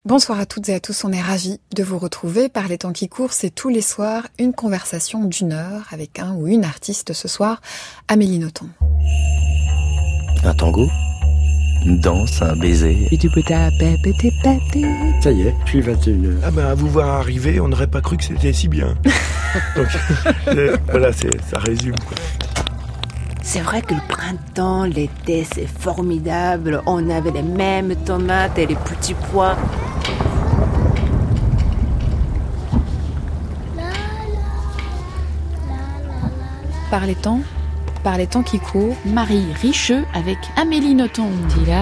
Bonsoir à toutes et à tous, on est ravis de vous retrouver. Par les temps qui courent, c'est tous les soirs une conversation d'1 heure avec un ou une artiste. Ce soir, Amélie Nothomb. Un tango, une danse, un baiser. Ça y est, puis 21h. Ah ben, à vous voir arriver, on n'aurait pas cru que c'était si bien. Donc, voilà, ça résume, quoi. C'est vrai que le printemps, l'été, c'est formidable. On avait les mêmes tomates et les petits pois. Par les temps qui courent, Marie Richeux avec Amélie Nothomb.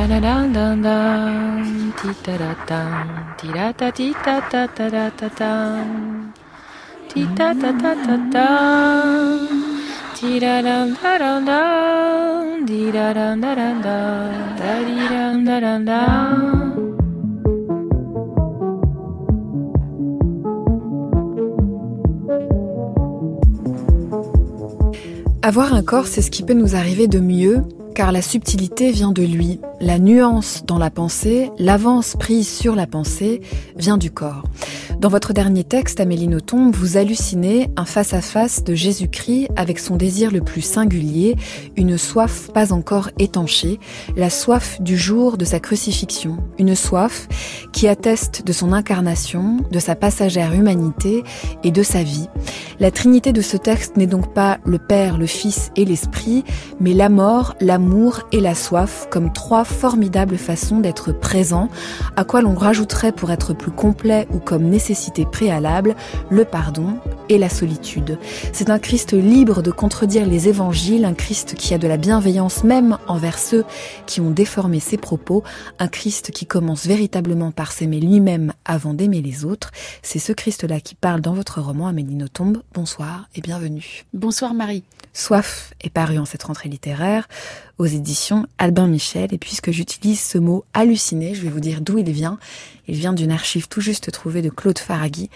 Avoir un corps, c'est ce qui peut nous arriver de mieux, car la subtilité vient de lui. La nuance dans la pensée, l'avance prise sur la pensée, vient du corps. Dans votre dernier texte, Amélie Nothomb, vous hallucinez un face-à-face de Jésus-Christ avec son désir le plus singulier, une soif pas encore étanchée, la soif du jour de sa crucifixion. Une soif qui atteste de son incarnation, de sa passagère humanité et de sa vie. La trinité de ce texte n'est donc pas le Père, le Fils et l'Esprit, mais la mort, l'amour et la soif comme trois formidables façons d'être présent, à quoi l'on rajouterait pour être plus complet ou comme nécessité préalable, le pardon et la solitude. C'est un Christ libre de contredire les évangiles, un Christ qui a de la bienveillance même envers ceux qui ont déformé ses propos, un Christ qui commence véritablement par s'aimer lui-même avant d'aimer les autres. C'est ce Christ-là qui parle dans votre roman, Amélie Nothomb. Bonsoir et bienvenue. Bonsoir Marie. Soif est paru en cette rentrée littéraire aux éditions Albin Michel. Et puisque j'utilise ce mot halluciné, je vais vous dire d'où il vient. Il vient d'une archive tout juste trouvée de Claude Faraghi,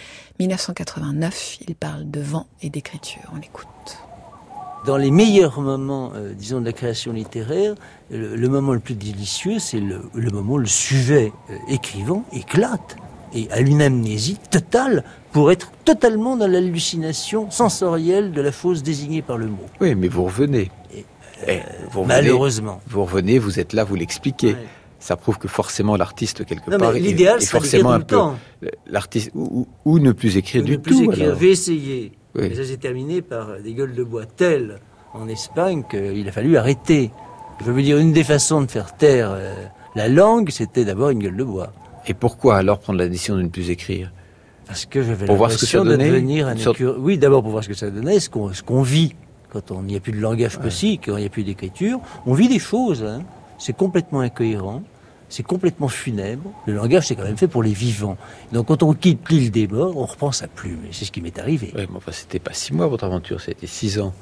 1989. Il parle de vent et d'écriture. On l'écoute. Dans les meilleurs moments, disons, de la création littéraire, le moment le plus délicieux, c'est le moment où le sujet écrivant éclate et a une amnésie totale pour être totalement dans l'hallucination sensorielle de la chose désignée par le mot. Oui, mais vous revenez. Malheureusement. Vous revenez, vous êtes là, vous l'expliquez. Ouais. Ça prouve que forcément l'artiste, quelque part, l'idéal, est forcément un peu... L'artiste, ou ne plus écrire du tout. J'ai essayé. Oui. Mais ça s'est terminé par des gueules de bois telles en Espagne qu'il a fallu arrêter. Je veux dire, une des façons de faire taire la langue, c'était d'abord une gueule de bois. Et pourquoi alors prendre la décision de ne plus écrire ? Parce que j'avais l'impression de devenir un écureuil. Oui, d'abord pour voir ce que ça donnait, ce qu'on vit. Quand il n'y a plus de langage possible, quand il n'y a plus d'écriture, on vit des choses. Hein. C'est complètement incohérent, c'est complètement funèbre. Le langage, c'est quand même fait pour les vivants. Donc quand on quitte l'île des morts, on reprend sa plume. Et c'est ce qui m'est arrivé. Oui, mais enfin, c'était pas 6 mois votre aventure, c'était 6 ans.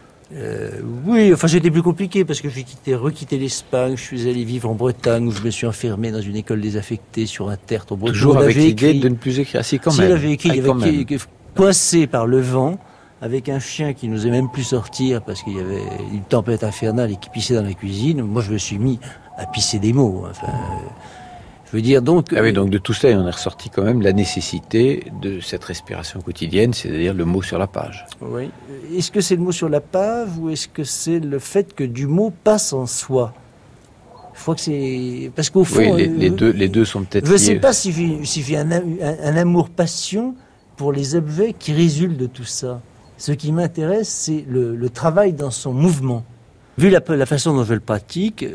Oui, enfin c'était plus compliqué parce que j'ai requitté l'Espagne, je suis allé vivre en Bretagne où je me suis enfermé dans une école désaffectée sur un tertre au Bretagne. Toujours avec l'idée de ne plus écrire, quand même. Il avait écrit, il avait coincé par le vent, avec un chien qui n'osait même plus sortir parce qu'il y avait une tempête infernale et qui pissait dans la cuisine. Moi je me suis mis à pisser des mots. Enfin, je veux dire donc... Ah oui, donc de tout cela, on est ressorti quand même la nécessité de cette respiration quotidienne, c'est-à-dire le mot sur la page. Oui. Est-ce que c'est le mot sur la page ou est-ce que c'est le fait que du mot passe en soi ? Je crois que c'est... Parce qu'au fond... Oui, les deux sont peut-être liés. Je ne sais pas s'il y a un amour-passion pour les objets qui résultent de tout ça. Ce qui m'intéresse, c'est le travail dans son mouvement. Vu la façon dont je le pratique,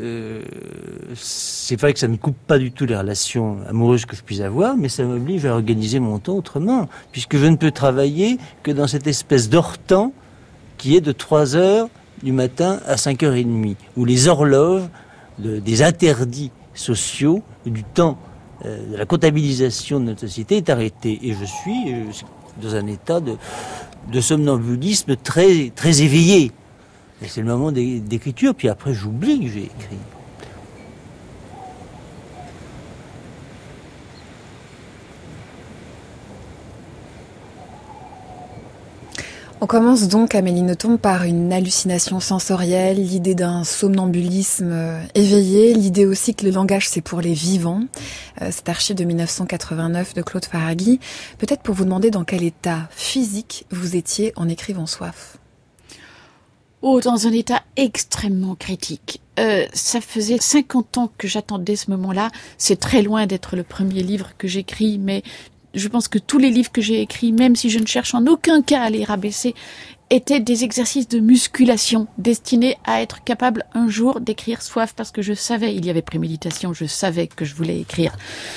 c'est vrai que ça ne coupe pas du tout les relations amoureuses que je puisse avoir, mais ça m'oblige à organiser mon temps autrement, puisque je ne peux travailler que dans cette espèce d'heure-temps qui est de 3h du matin à 5h30, où les horloges des interdits sociaux, du temps, de la comptabilisation de notre société est arrêtée. Et je suis dans un état de somnambulisme très, très éveillé. Et c'est le moment d'écriture, puis après j'oublie que j'ai écrit. On commence donc, Amélie Nothomb, par une hallucination sensorielle, l'idée d'un somnambulisme éveillé, l'idée aussi que le langage c'est pour les vivants. Cet archive de 1989 de Claude Faraghi. Peut-être pour vous demander dans quel état physique vous étiez en écrivant Soif. Oh, dans un état extrêmement critique. Ça faisait 50 ans que j'attendais ce moment-là. C'est très loin d'être le premier livre que j'écris, mais je pense que tous les livres que j'ai écrits, même si je ne cherche en aucun cas à les rabaisser, étaient des exercices de musculation destinés à être capable un jour d'écrire Soif, parce que je savais, il y avait préméditation, je savais que je voulais écrire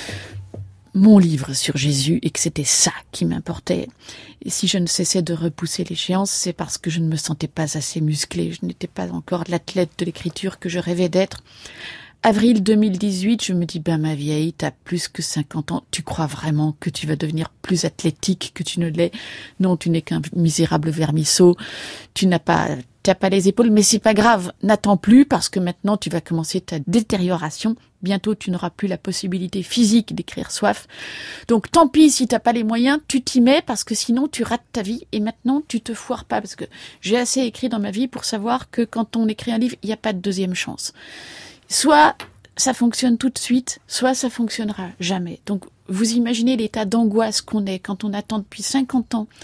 mon livre sur Jésus et que c'était ça qui m'importait. Et si je ne cessais de repousser l'échéance, c'est parce que je ne me sentais pas assez musclée, je n'étais pas encore l'athlète de l'écriture que je rêvais d'être. Avril 2018, je me dis, ma vieille, t'as plus que 50 ans, tu crois vraiment que tu vas devenir plus athlétique que tu ne l'es? Non, tu n'es qu'un misérable vermisseau, t'as pas les épaules, mais c'est pas grave, n'attends plus parce que maintenant tu vas commencer ta détérioration. Bientôt tu n'auras plus la possibilité physique d'écrire Soif. Donc tant pis si t'as pas les moyens, tu t'y mets parce que sinon tu rates ta vie et maintenant tu te foires pas, parce que j'ai assez écrit dans ma vie pour savoir que quand on écrit un livre, il n'y a pas de deuxième chance. Soit ça fonctionne tout de suite, soit ça fonctionnera jamais. Donc vous imaginez l'état d'angoisse qu'on est quand on attend depuis 50 ans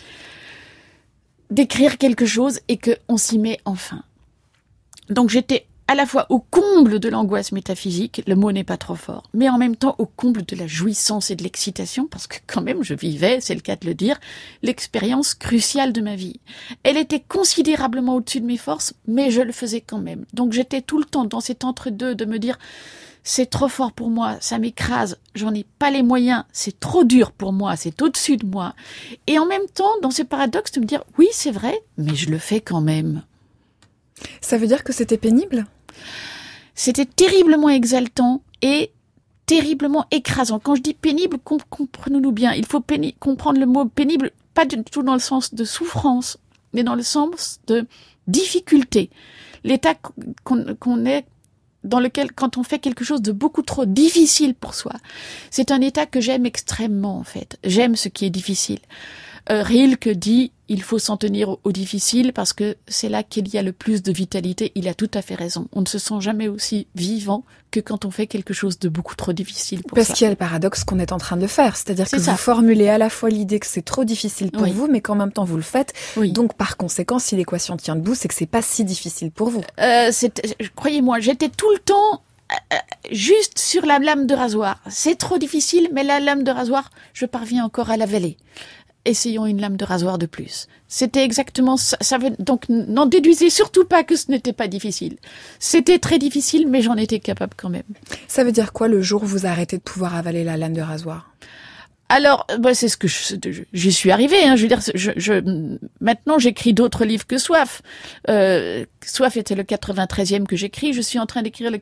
d'écrire quelque chose et qu'on s'y met enfin. Donc j'étais à la fois au comble de l'angoisse métaphysique, le mot n'est pas trop fort, mais en même temps au comble de la jouissance et de l'excitation, parce que quand même je vivais, c'est le cas de le dire, l'expérience cruciale de ma vie. Elle était considérablement au-dessus de mes forces, mais je le faisais quand même. Donc j'étais tout le temps dans cet entre-deux de me dire c'est trop fort pour moi, ça m'écrase, j'en ai pas les moyens, c'est trop dur pour moi, c'est au-dessus de moi. Et en même temps, dans ce paradoxe, de me dire oui, c'est vrai, mais je le fais quand même. Ça veut dire que c'était pénible ? C'était terriblement exaltant et terriblement écrasant. Quand je dis pénible, comprenons-nous bien, il faut comprendre le mot pénible, pas du tout dans le sens de souffrance, mais dans le sens de difficulté. L'état qu'on est dans lequel, quand on fait quelque chose de beaucoup trop difficile pour soi, c'est un état que j'aime extrêmement, en fait. J'aime ce qui est difficile. Rilke dit il faut s'en tenir au difficile parce que c'est là qu'il y a le plus de vitalité. Il a tout à fait raison. On ne se sent jamais aussi vivant que quand on fait quelque chose de beaucoup trop difficile pour Parce ça. qu'il y a le paradoxe qu'on est en train de faire, c'est-à-dire que vous formulez à la fois l'idée que c'est trop difficile pour vous, mais qu'en même temps vous le faites. Oui. Donc par conséquent, si l'équation tient debout, c'est que c'est pas si difficile pour vous. Croyez-moi, j'étais tout le temps juste sur la lame de rasoir. C'est trop difficile, mais la lame de rasoir, je parviens encore à l'avaler. Essayons une lame de rasoir de plus. C'était exactement ça. Donc, n'en déduisez surtout pas que ce n'était pas difficile. C'était très difficile, mais j'en étais capable quand même. Ça veut dire quoi le jour où vous arrêtez de pouvoir avaler la lame de rasoir ? Alors, c'est ce que j'y suis arrivée. Hein. Je veux dire, maintenant j'écris d'autres livres que Soif. Soif était le 93e que j'écris. Je suis en train d'écrire le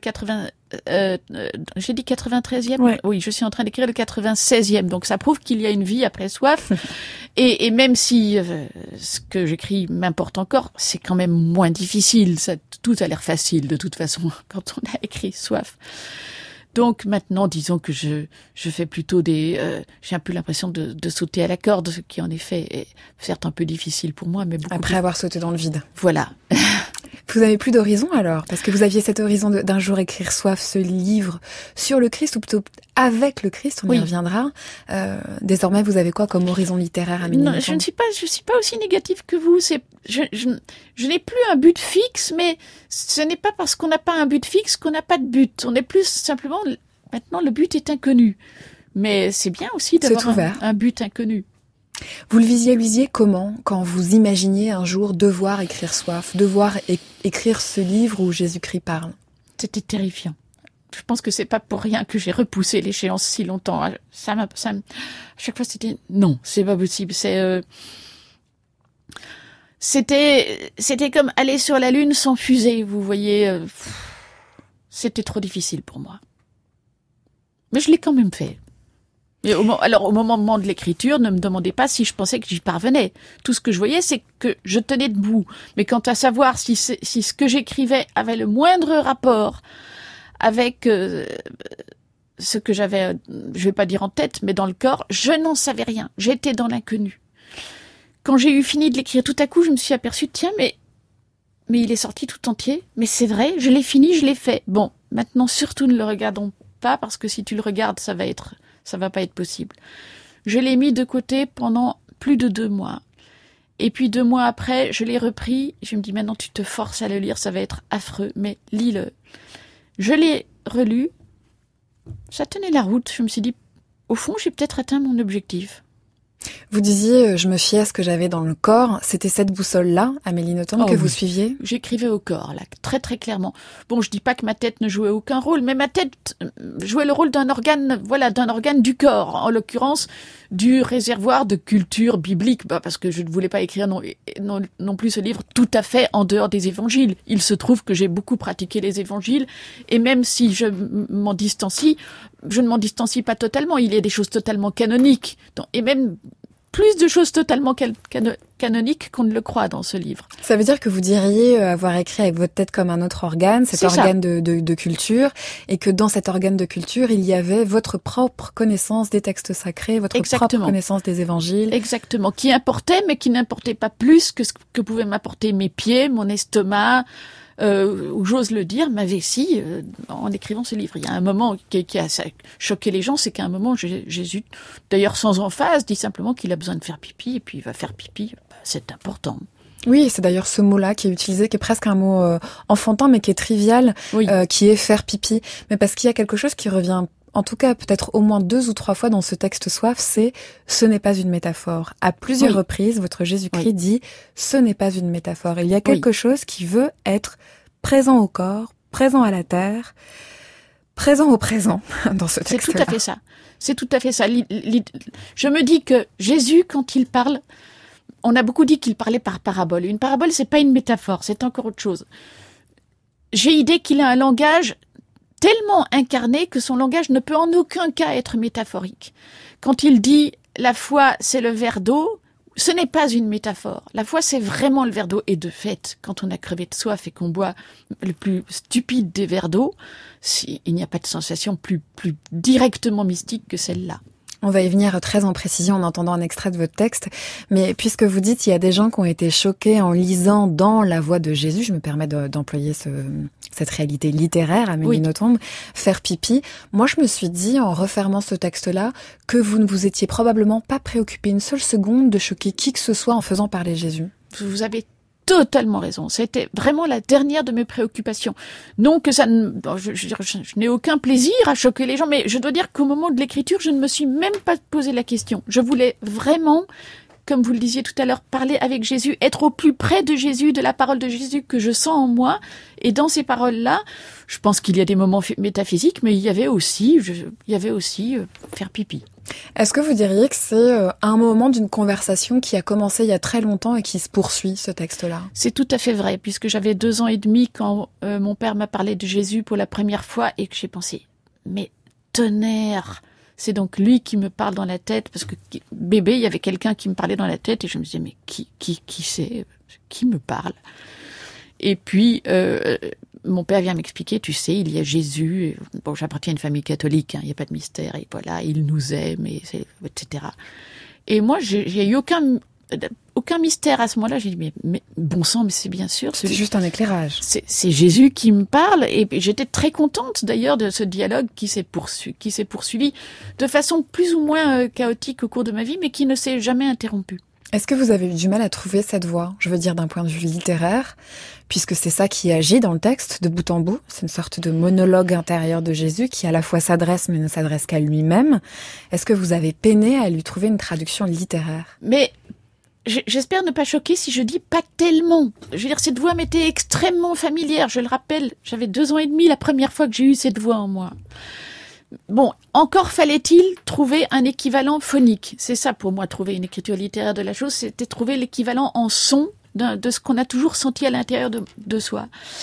93e. Ouais. Oui, je suis en train d'écrire le 96e. Donc ça prouve qu'il y a une vie après Soif. et même si ce que j'écris m'importe encore, c'est quand même moins difficile. Tout a l'air facile de toute façon quand on a écrit Soif. Donc maintenant, disons que je fais plutôt j'ai un peu l'impression de sauter à la corde, ce qui en effet est certes un peu difficile pour moi, mais beaucoup après avoir sauté dans le vide. Voilà. Vous n'avez plus d'horizon alors ? Parce que vous aviez cet horizon d'un jour écrire Soif, ce livre sur le Christ, ou plutôt avec le Christ, on y reviendra. Désormais, vous avez quoi comme horizon littéraire, Amélie Nothomb ? Je ne suis pas aussi négative que vous. Je n'ai plus un but fixe, mais ce n'est pas parce qu'on n'a pas un but fixe qu'on n'a pas de but. On est plus simplement, maintenant le but est inconnu. Mais c'est bien aussi d'avoir un but inconnu. Vous le visualisiez comment quand vous imaginiez un jour devoir écrire Soif, devoir écrire ce livre où Jésus-Christ parle ? C'était terrifiant. Je pense que c'est pas pour rien que j'ai repoussé l'échéance si longtemps. À chaque fois c'était non, c'est pas possible. C'était comme aller sur la Lune sans fusée, vous voyez. C'était trop difficile pour moi. Mais je l'ai quand même fait. Et au moment de l'écriture, ne me demandez pas si je pensais que j'y parvenais. Tout ce que je voyais, c'est que je tenais debout. Mais quant à savoir si ce que j'écrivais avait le moindre rapport avec ce que j'avais, je vais pas dire en tête, mais dans le corps, je n'en savais rien. J'étais dans l'inconnu. quand j'ai eu fini de l'écrire, tout à coup, je me suis aperçue, tiens, mais il est sorti tout entier. Mais c'est vrai, je l'ai fini, je l'ai fait. Bon, maintenant, surtout ne le regardons pas, parce que si tu le regardes, ça va pas être possible. Je l'ai mis de côté pendant plus de 2 mois. Et puis 2 mois après, je l'ai repris. Je me dis, maintenant, tu te forces à le lire, ça va être affreux, mais lis-le. Je l'ai relu. Ça tenait la route. Je me suis dit, au fond, j'ai peut-être atteint mon objectif. Vous disiez, je me fiais à ce que j'avais dans le corps. C'était cette boussole-là, Amélie Nothomb, que vous suiviez? J'écrivais au corps, là, très très clairement. Bon, je dis pas que ma tête ne jouait aucun rôle, mais ma tête jouait le rôle d'un organe du corps, en l'occurrence du réservoir de culture biblique, parce que je ne voulais pas écrire non plus ce livre tout à fait en dehors des évangiles. Il se trouve que j'ai beaucoup pratiqué les évangiles, et même si je m'en distancie, je ne m'en distancie pas totalement. Il y a des choses totalement canoniques, et même plus de choses totalement canoniques qu'on ne le croit dans ce livre. Ça veut dire que vous diriez avoir écrit avec votre tête comme un autre organe, cet organe de culture, et que dans cet organe de culture, il y avait votre propre connaissance des textes sacrés, votre propre connaissance des évangiles. Exactement, qui importait, mais qui n'importait pas plus que ce que pouvaient m'apporter mes pieds, mon estomac, ou j'ose le dire, ma vessie, en écrivant ce livre. Il y a un moment qui a choqué les gens, c'est qu'à un moment, Jésus, d'ailleurs sans emphase, dit simplement qu'il a besoin de faire pipi, et puis il va faire pipi. C'est important. Oui, c'est d'ailleurs ce mot-là qui est utilisé, qui est presque un mot enfantin, mais qui est trivial, qui est faire pipi. Mais parce qu'il y a quelque chose qui revient, en tout cas peut-être au moins 2 ou 3 fois dans ce texte Soif, c'est « ce n'est pas une métaphore ». À plusieurs reprises, votre Jésus-Christ dit « ce n'est pas une métaphore ». Il y a quelque chose qui veut être présent au corps, présent à la terre, présent au présent dans ce texte-là. C'est tout à fait ça. C'est tout à fait ça. Je me dis que Jésus, quand il parle, on a beaucoup dit qu'il parlait par parabole. Une parabole, c'est pas une métaphore, c'est encore autre chose. J'ai idée qu'il a un langage tellement incarné que son langage ne peut en aucun cas être métaphorique. Quand il dit « la foi, c'est le verre d'eau », ce n'est pas une métaphore. La foi, c'est vraiment le verre d'eau. Et de fait, quand on a crevé de soif et qu'on boit le plus stupide des verres d'eau, il n'y a pas de sensation plus directement mystique que celle-là. On va y venir très en précision en entendant un extrait de votre texte. Mais puisque vous dites qu'il y a des gens qui ont été choqués en lisant dans la voix de Jésus, je me permets d'employer cette réalité littéraire, Amélie Nothomb, faire pipi. Moi, je me suis dit, en refermant ce texte-là, que vous ne vous étiez probablement pas préoccupé une seule seconde de choquer qui que ce soit en faisant parler Jésus. Vous avez totalement raison. C'était vraiment la dernière de mes préoccupations. Non que ça je n'ai aucun plaisir à choquer les gens, mais je dois dire qu'au moment de l'écriture, je ne me suis même pas posé la question. Je voulais vraiment, comme vous le disiez tout à l'heure, parler avec Jésus, être au plus près de Jésus, de la parole de Jésus que je sens en moi. Et dans ces paroles-là, je pense qu'il y a des moments métaphysiques, mais il y avait aussi faire pipi. Est-ce que vous diriez que c'est un moment d'une conversation qui a commencé il y a très longtemps et qui se poursuit, ce texte-là? C'est tout à fait vrai, puisque j'avais 2 ans et demi quand mon père m'a parlé de Jésus pour la première fois et que j'ai pensé, mais tonnerre, c'est donc lui qui me parle dans la tête, parce que bébé, il y avait quelqu'un qui me parlait dans la tête et je me disais, mais qui c'est? Qui me parle? Et puis, mon père vient m'expliquer, tu sais, il y a Jésus. Bon, j'appartiens à une famille catholique, il n'y a pas de mystère, et voilà, il nous aime, etc. Et moi, j'ai eu aucun mystère à ce moment-là. J'ai dit, mais bon sang, mais c'est bien sûr. C'est juste un éclairage. C'est Jésus qui me parle, et j'étais très contente d'ailleurs de ce dialogue qui s'est poursuivi de façon plus ou moins chaotique au cours de ma vie, mais qui ne s'est jamais interrompu. Est-ce que vous avez eu du mal à trouver cette voix, je veux dire d'un point de vue littéraire, puisque c'est ça qui agit dans le texte de bout en bout, c'est une sorte de monologue intérieur de Jésus qui à la fois s'adresse mais ne s'adresse qu'à lui-même. Est-ce que vous avez peiné à lui trouver une traduction littéraire? Mais j'espère ne pas choquer si je dis pas tellement. Je veux dire, cette voix m'était extrêmement familière, je le rappelle, j'avais 2 ans et demi la première fois que j'ai eu cette voix en moi. Bon, encore fallait-il trouver un équivalent phonique. C'est ça pour moi, trouver une écriture littéraire de la chose, c'était trouver l'équivalent en son de ce qu'on a toujours senti à l'intérieur de soi.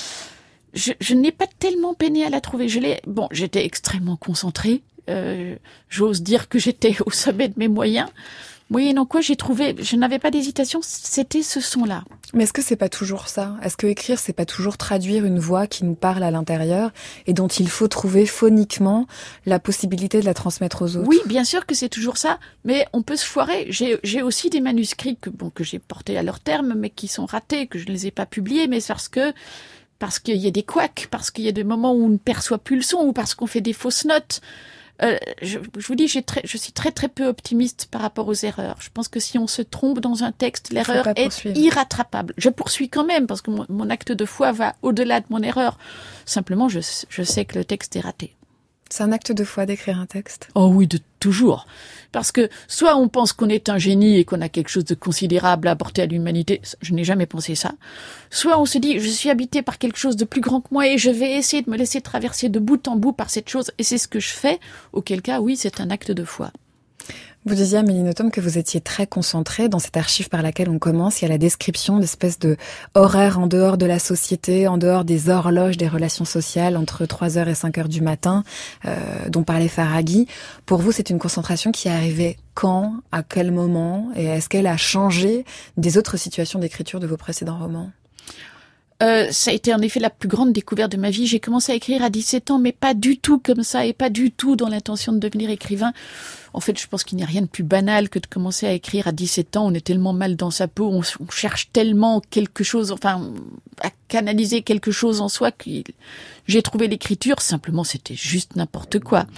Je n'ai pas tellement peiné à la trouver. J'étais extrêmement concentrée. J'ose dire que j'étais au sommet de mes moyens. Moyennant quoi, je n'avais pas d'hésitation, c'était ce son-là. Mais est-ce que c'est pas toujours ça ? Est-ce que écrire, c'est pas toujours traduire une voix qui nous parle à l'intérieur et dont il faut trouver phoniquement la possibilité de la transmettre aux autres ? Oui, bien sûr que c'est toujours ça, mais on peut se foirer. J'ai aussi des manuscrits que j'ai portés à leur terme, mais qui sont ratés, que je ne les ai pas publiés, mais parce qu'il y a des couacs, parce qu'il y a des moments où on ne perçoit plus le son, ou parce qu'on fait des fausses notes. Je vous dis, je suis très très peu optimiste par rapport aux erreurs. Je pense que si on se trompe dans un texte, l'erreur est irrattrapable. Je poursuis quand même, parce que mon acte de foi va au-delà de mon erreur. Simplement, je sais que le texte est raté. C'est un acte de foi d'écrire un texte ? Oh oui, toujours. Parce que soit on pense qu'on est un génie et qu'on a quelque chose de considérable à apporter à l'humanité, je n'ai jamais pensé ça. Soit on se dit, je suis habité par quelque chose de plus grand que moi et je vais essayer de me laisser traverser de bout en bout par cette chose, et c'est ce que je fais, auquel cas, oui, c'est un acte de foi. Vous disiez, Amélie Nothomb, que vous étiez très concentrée dans cette archive par laquelle on commence. Il y a la description d'espèces de horaires en dehors de la société, en dehors des horloges des relations sociales, entre 3h et 5h du matin, dont parlait Faraghi. Pour vous, c'est une concentration qui est arrivée quand, à quel moment, et est-ce qu'elle a changé des autres situations d'écriture de vos précédents romans ? Ça a été en effet la plus grande découverte de ma vie. J'ai commencé à écrire à 17 ans, mais pas du tout comme ça, et pas du tout dans l'intention de devenir écrivain. En fait, je pense qu'il n'y a rien de plus banal que de commencer à écrire à 17 ans. On est tellement mal dans sa peau, on cherche tellement quelque chose, enfin, à canaliser quelque chose en soi que j'ai trouvé l'écriture. Simplement, c'était juste n'importe quoi.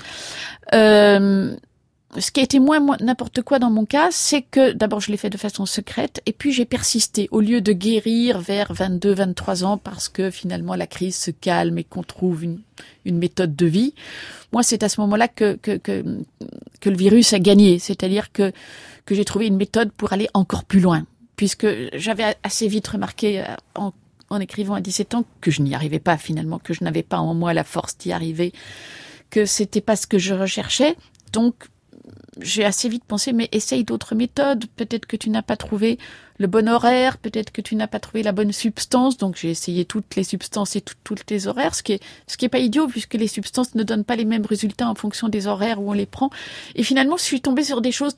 Ce qui a été moins n'importe quoi dans mon cas, c'est que d'abord je l'ai fait de façon secrète et puis j'ai persisté au lieu de guérir vers 22, 23 ans parce que finalement la crise se calme et qu'on trouve une méthode de vie. Moi, c'est à ce moment-là que le virus a gagné, c'est-à-dire que j'ai trouvé une méthode pour aller encore plus loin, puisque j'avais assez vite remarqué en écrivant à 17 ans que je n'y arrivais pas finalement, que je n'avais pas en moi la force d'y arriver, que c'était pas ce que je recherchais. Donc j'ai assez vite pensé, mais essaye d'autres méthodes. Peut-être que tu n'as pas trouvé le bon horaire, peut-être que tu n'as pas trouvé la bonne substance. Donc j'ai essayé toutes les substances et toutes les horaires, ce qui est pas idiot, puisque les substances ne donnent pas les mêmes résultats en fonction des horaires où on les prend. Et finalement, je suis tombée sur des choses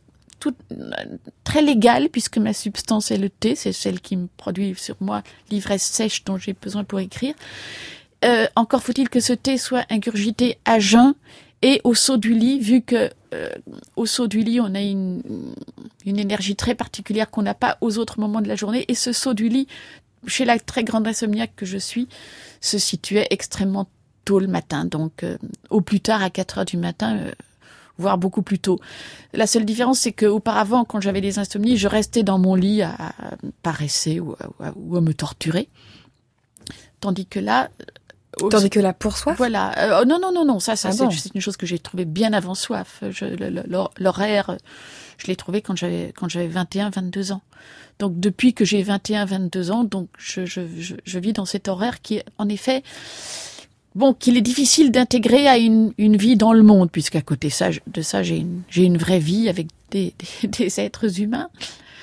très légales, puisque ma substance est le thé, c'est celle qui me produit sur moi l'ivresse sèche dont j'ai besoin pour écrire. Encore faut-il que ce thé soit ingurgité à jeun et au saut du lit, vu que au saut du lit, on a une énergie très particulière qu'on n'a pas aux autres moments de la journée. Et ce saut du lit, chez la très grande insomniaque que je suis, se situait extrêmement tôt le matin. Donc, au plus tard, à 4 heures du matin, voire beaucoup plus tôt. La seule différence, c'est qu'auparavant, quand j'avais des insomnies, je restais dans mon lit à paresser ou à me torturer. Tandis que là, pour soif ? Voilà. Non. Ça c'est une chose que j'ai trouvée bien avant soif. L'horaire, je l'ai trouvé quand j'avais 21, 22 ans. Donc, depuis que j'ai 21, 22 ans, donc, je vis dans cet horaire qui est, en effet, qu'il est difficile d'intégrer à une vie dans le monde, puisqu'à côté de ça, j'ai une vraie vie avec des êtres humains,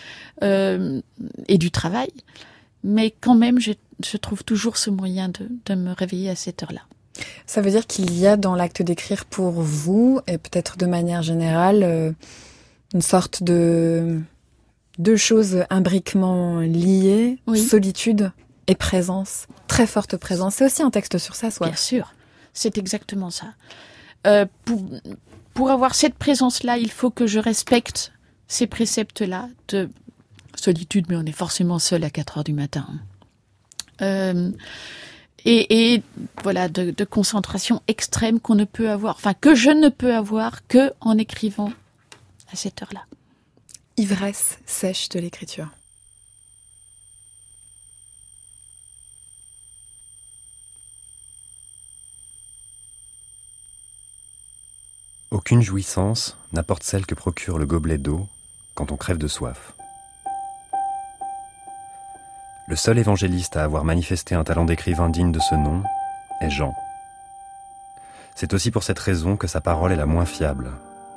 et du travail. Mais quand même, je trouve toujours ce moyen de me réveiller à cette heure-là. Ça veut dire qu'il y a dans l'acte d'écrire pour vous, et peut-être de manière générale, une sorte de choses imbriquement liées, oui. Solitude et présence, très forte présence. C'est aussi un texte sur ça, soit. Bien sûr, c'est exactement ça. Pour avoir cette présence-là, il faut que je respecte ces préceptes-là de solitude, mais on est forcément seul à 4 heures du matin. Et voilà, de concentration extrême qu'on ne peut avoir, enfin que je ne peux avoir que en écrivant à cette heure-là. Ivresse sèche de l'écriture. Aucune jouissance n'apporte celle que procure le gobelet d'eau quand on crève de soif. Le seul évangéliste à avoir manifesté un talent d'écrivain digne de ce nom est Jean. C'est aussi pour cette raison que sa parole est la moins fiable.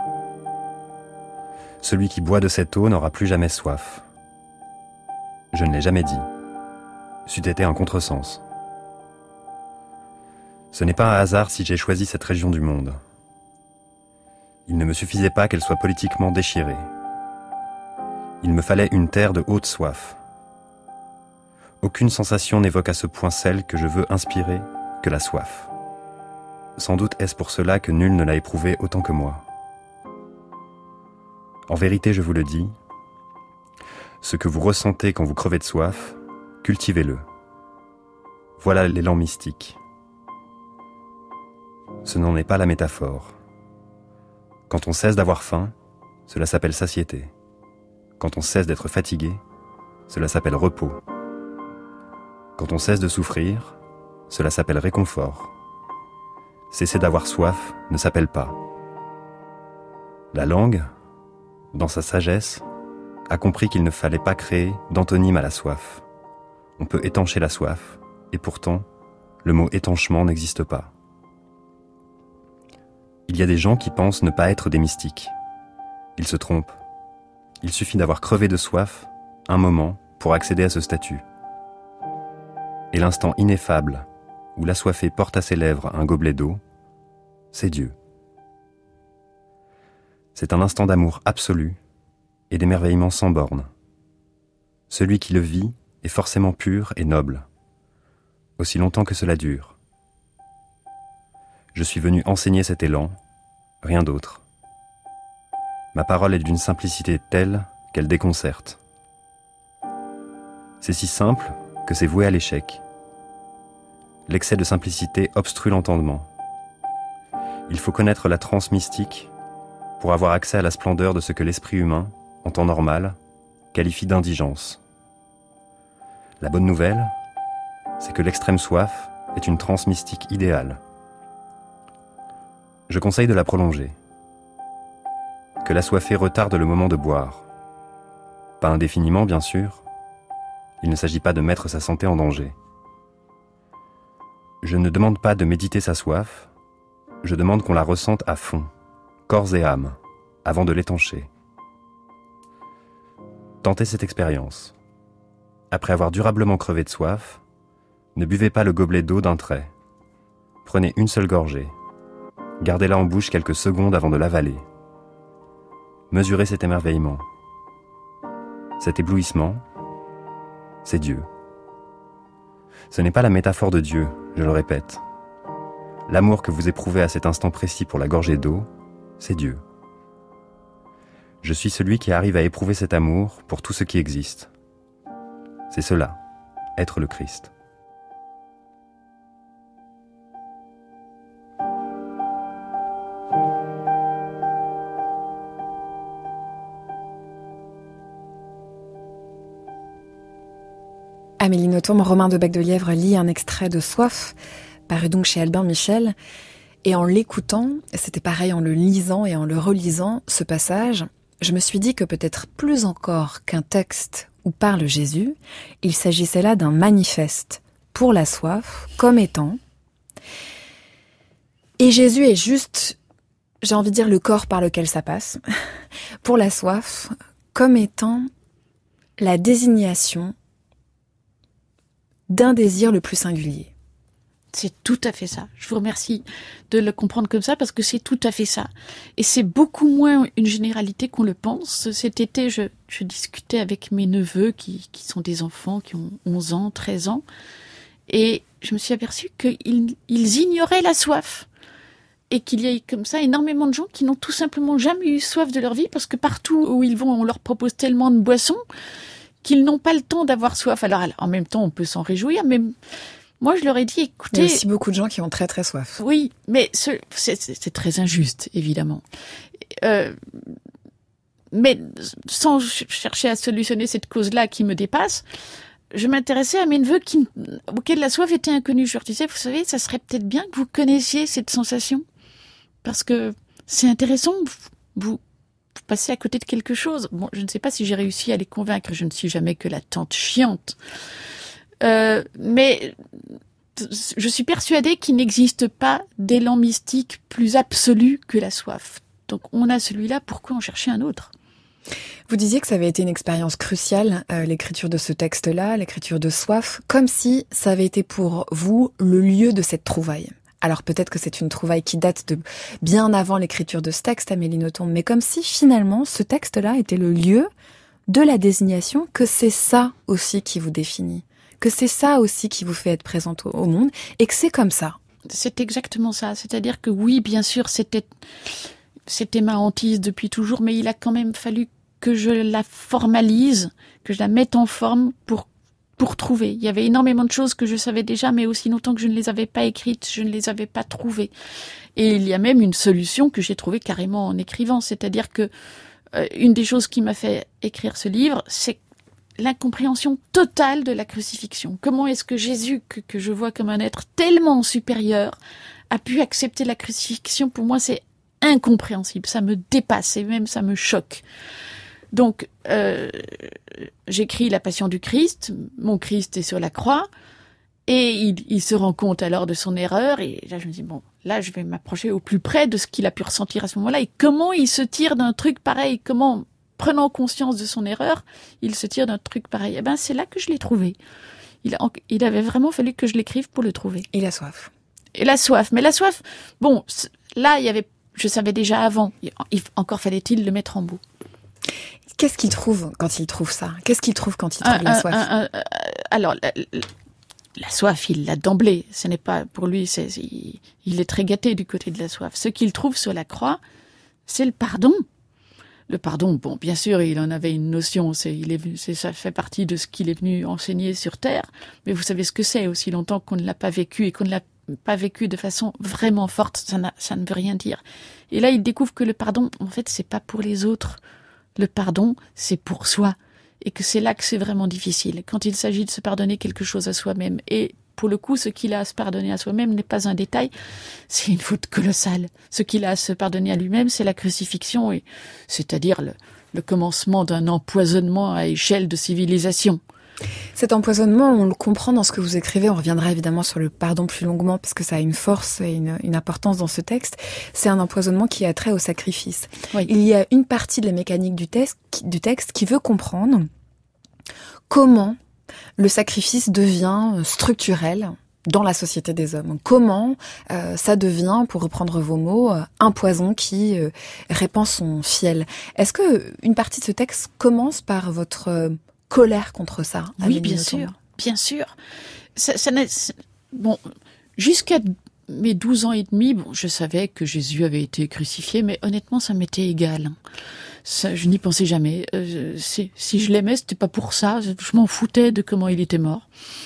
Celui qui boit de cette eau n'aura plus jamais soif. Je ne l'ai jamais dit. C'eût été un contresens. Ce n'est pas un hasard si j'ai choisi cette région du monde. Il ne me suffisait pas qu'elle soit politiquement déchirée. Il me fallait une terre de haute soif. Aucune sensation n'évoque à ce point celle que je veux inspirer que la soif. Sans doute est-ce pour cela que nul ne l'a éprouvée autant que moi. En vérité, je vous le dis, ce que vous ressentez quand vous crevez de soif, cultivez-le. Voilà l'élan mystique. Ce n'en est pas la métaphore. Quand on cesse d'avoir faim, cela s'appelle satiété. Quand on cesse d'être fatigué, cela s'appelle repos. Quand on cesse de souffrir, cela s'appelle réconfort. Cesser d'avoir soif ne s'appelle pas. La langue, dans sa sagesse, a compris qu'il ne fallait pas créer d'antonyme à la soif. On peut étancher la soif, et pourtant, le mot étanchement n'existe pas. Il y a des gens qui pensent ne pas être des mystiques. Ils se trompent. Il suffit d'avoir crevé de soif, un moment, pour accéder à ce statut. Et l'instant ineffable où l'assoiffé porte à ses lèvres un gobelet d'eau, c'est Dieu. C'est un instant d'amour absolu et d'émerveillement sans bornes. Celui qui le vit est forcément pur et noble, aussi longtemps que cela dure. Je suis venu enseigner cet élan, rien d'autre. Ma parole est d'une simplicité telle qu'elle déconcerte. C'est si simple que c'est voué à l'échec. L'excès de simplicité obstrue l'entendement. Il faut connaître la transe mystique pour avoir accès à la splendeur de ce que l'esprit humain, en temps normal, qualifie d'indigence. La bonne nouvelle, c'est que l'extrême soif est une transe mystique idéale. Je conseille de la prolonger. Que l'assoiffé retarde le moment de boire. Pas indéfiniment, bien sûr. Il ne s'agit pas de mettre sa santé en danger. Je ne demande pas de méditer sa soif, je demande qu'on la ressente à fond, corps et âme, avant de l'étancher. Tentez cette expérience. Après avoir durablement crevé de soif, ne buvez pas le gobelet d'eau d'un trait. Prenez une seule gorgée. Gardez-la en bouche quelques secondes avant de l'avaler. Mesurez cet émerveillement. Cet éblouissement, c'est Dieu. Ce n'est pas la métaphore de Dieu, je le répète. L'amour que vous éprouvez à cet instant précis pour la gorgée d'eau, c'est Dieu. Je suis celui qui arrive à éprouver cet amour pour tout ce qui existe. C'est cela, être le Christ. Amélie Nothomb, Romain de Bec-de-Lièvre lit un extrait de Soif, paru donc chez Albin Michel. Et en l'écoutant, c'était pareil en le lisant et en le relisant, ce passage, je me suis dit que peut-être plus encore qu'un texte où parle Jésus, il s'agissait là d'un manifeste pour la soif, comme étant. Et Jésus est juste, j'ai envie de dire, le corps par lequel ça passe, pour la soif, comme étant la désignation d'un désir le plus singulier. C'est tout à fait ça. Je vous remercie de le comprendre comme ça parce que c'est tout à fait ça. Et c'est beaucoup moins une généralité qu'on le pense. Cet été, je discutais avec mes neveux qui sont des enfants qui ont 11 ans, 13 ans. Et je me suis aperçue qu'ils ignoraient la soif. Et qu'il y a comme ça énormément de gens qui n'ont tout simplement jamais eu soif de leur vie parce que partout où ils vont, on leur propose tellement de boissons qu'ils n'ont pas le temps d'avoir soif. Alors, en même temps, on peut s'en réjouir, mais moi, je leur ai dit, écoutez... Il y a aussi beaucoup de gens qui ont très, très soif. Oui, mais c'est très injuste, évidemment. Mais sans chercher à solutionner cette cause-là qui me dépasse, je m'intéressais à mes neveux auxquels la soif était inconnue. Je leur disais, vous savez, ça serait peut-être bien que vous connaissiez cette sensation. Parce que c'est intéressant, vous passez à côté de quelque chose. Bon, je ne sais pas si j'ai réussi à les convaincre. Je ne suis jamais que la tante chiante. Mais je suis persuadée qu'il n'existe pas d'élan mystique plus absolu que la soif. Donc on a celui-là, pourquoi en chercher un autre ? Vous disiez que ça avait été une expérience cruciale, l'écriture de ce texte-là, l'écriture de Soif, comme si ça avait été pour vous le lieu de cette trouvaille. Alors peut-être que c'est une trouvaille qui date de bien avant l'écriture de ce texte, Amélie Nothomb, mais comme si finalement ce texte-là était le lieu de la désignation que c'est ça aussi qui vous définit, que c'est ça aussi qui vous fait être présente au monde, et que c'est comme ça. C'est exactement ça. C'est-à-dire que oui, bien sûr, c'était ma hantise depuis toujours, mais il a quand même fallu que je la formalise, que je la mette en forme pour trouver. Il y avait énormément de choses que je savais déjà, mais aussi longtemps que je ne les avais pas écrites, je ne les avais pas trouvées. Et il y a même une solution que j'ai trouvée carrément en écrivant. C'est-à-dire que une des choses qui m'a fait écrire ce livre, c'est l'incompréhension totale de la crucifixion. Comment est-ce que Jésus, que je vois comme un être tellement supérieur, a pu accepter la crucifixion? Pour moi, c'est incompréhensible. Ça me dépasse et même ça me choque. Donc, j'écris la Passion du Christ. Mon Christ est sur la croix. Et il se rend compte alors de son erreur. Et là, je me dis, bon, là, je vais m'approcher au plus près de ce qu'il a pu ressentir à ce moment-là. Et comment il se tire d'un truc pareil? Comment, prenant conscience de son erreur, il se tire d'un truc pareil? Eh ben, c'est là que je l'ai trouvé. Il avait vraiment fallu que je l'écrive pour le trouver. Et la soif. Et la soif. Mais la soif, bon, là, je savais déjà avant. Encore fallait-il le mettre en mots. Qu'est-ce qu'il trouve quand il trouve ça? Qu'est-ce qu'il trouve quand il trouve la soif? Alors, la soif, il l'a d'emblée. Ce n'est pas pour lui, il est très gâté du côté de la soif. Ce qu'il trouve sur la croix, c'est le pardon. Le pardon, bon, bien sûr, il en avait une notion. Ça fait partie de ce qu'il est venu enseigner sur Terre. Mais vous savez ce que c'est, aussi longtemps qu'on ne l'a pas vécu et qu'on ne l'a pas vécu de façon vraiment forte, ça ne veut rien dire. Et là, il découvre que le pardon, en fait, c'est pas pour les autres. Le pardon, c'est pour soi. Et que c'est là que c'est vraiment difficile. Quand il s'agit de se pardonner quelque chose à soi-même. Et pour le coup, ce qu'il a à se pardonner à soi-même n'est pas un détail. C'est une faute colossale. Ce qu'il a à se pardonner à lui-même, c'est la crucifixion. C'est-à-dire le commencement d'un empoisonnement à échelle de civilisation. Cet empoisonnement, on le comprend dans ce que vous écrivez. On reviendra évidemment sur le pardon plus longuement parce que ça a une force et une importance dans ce texte. C'est un empoisonnement qui a trait au sacrifice. Oui. Il y a une partie de la mécanique du texte qui veut comprendre comment le sacrifice devient structurel dans la société des hommes. Comment ça devient, pour reprendre vos mots, un poison qui répand son fiel. Est-ce que une partie de ce texte commence par votre colère contre ça? Oui, bien sûr, bien sûr. Bon, jusqu'à mes 12 ans et demi, bon, je savais que Jésus avait été crucifié, mais honnêtement, ça m'était égal. Ça, je n'y pensais jamais. Si je l'aimais, c'était pas pour ça. Je m'en foutais de comment il était mort.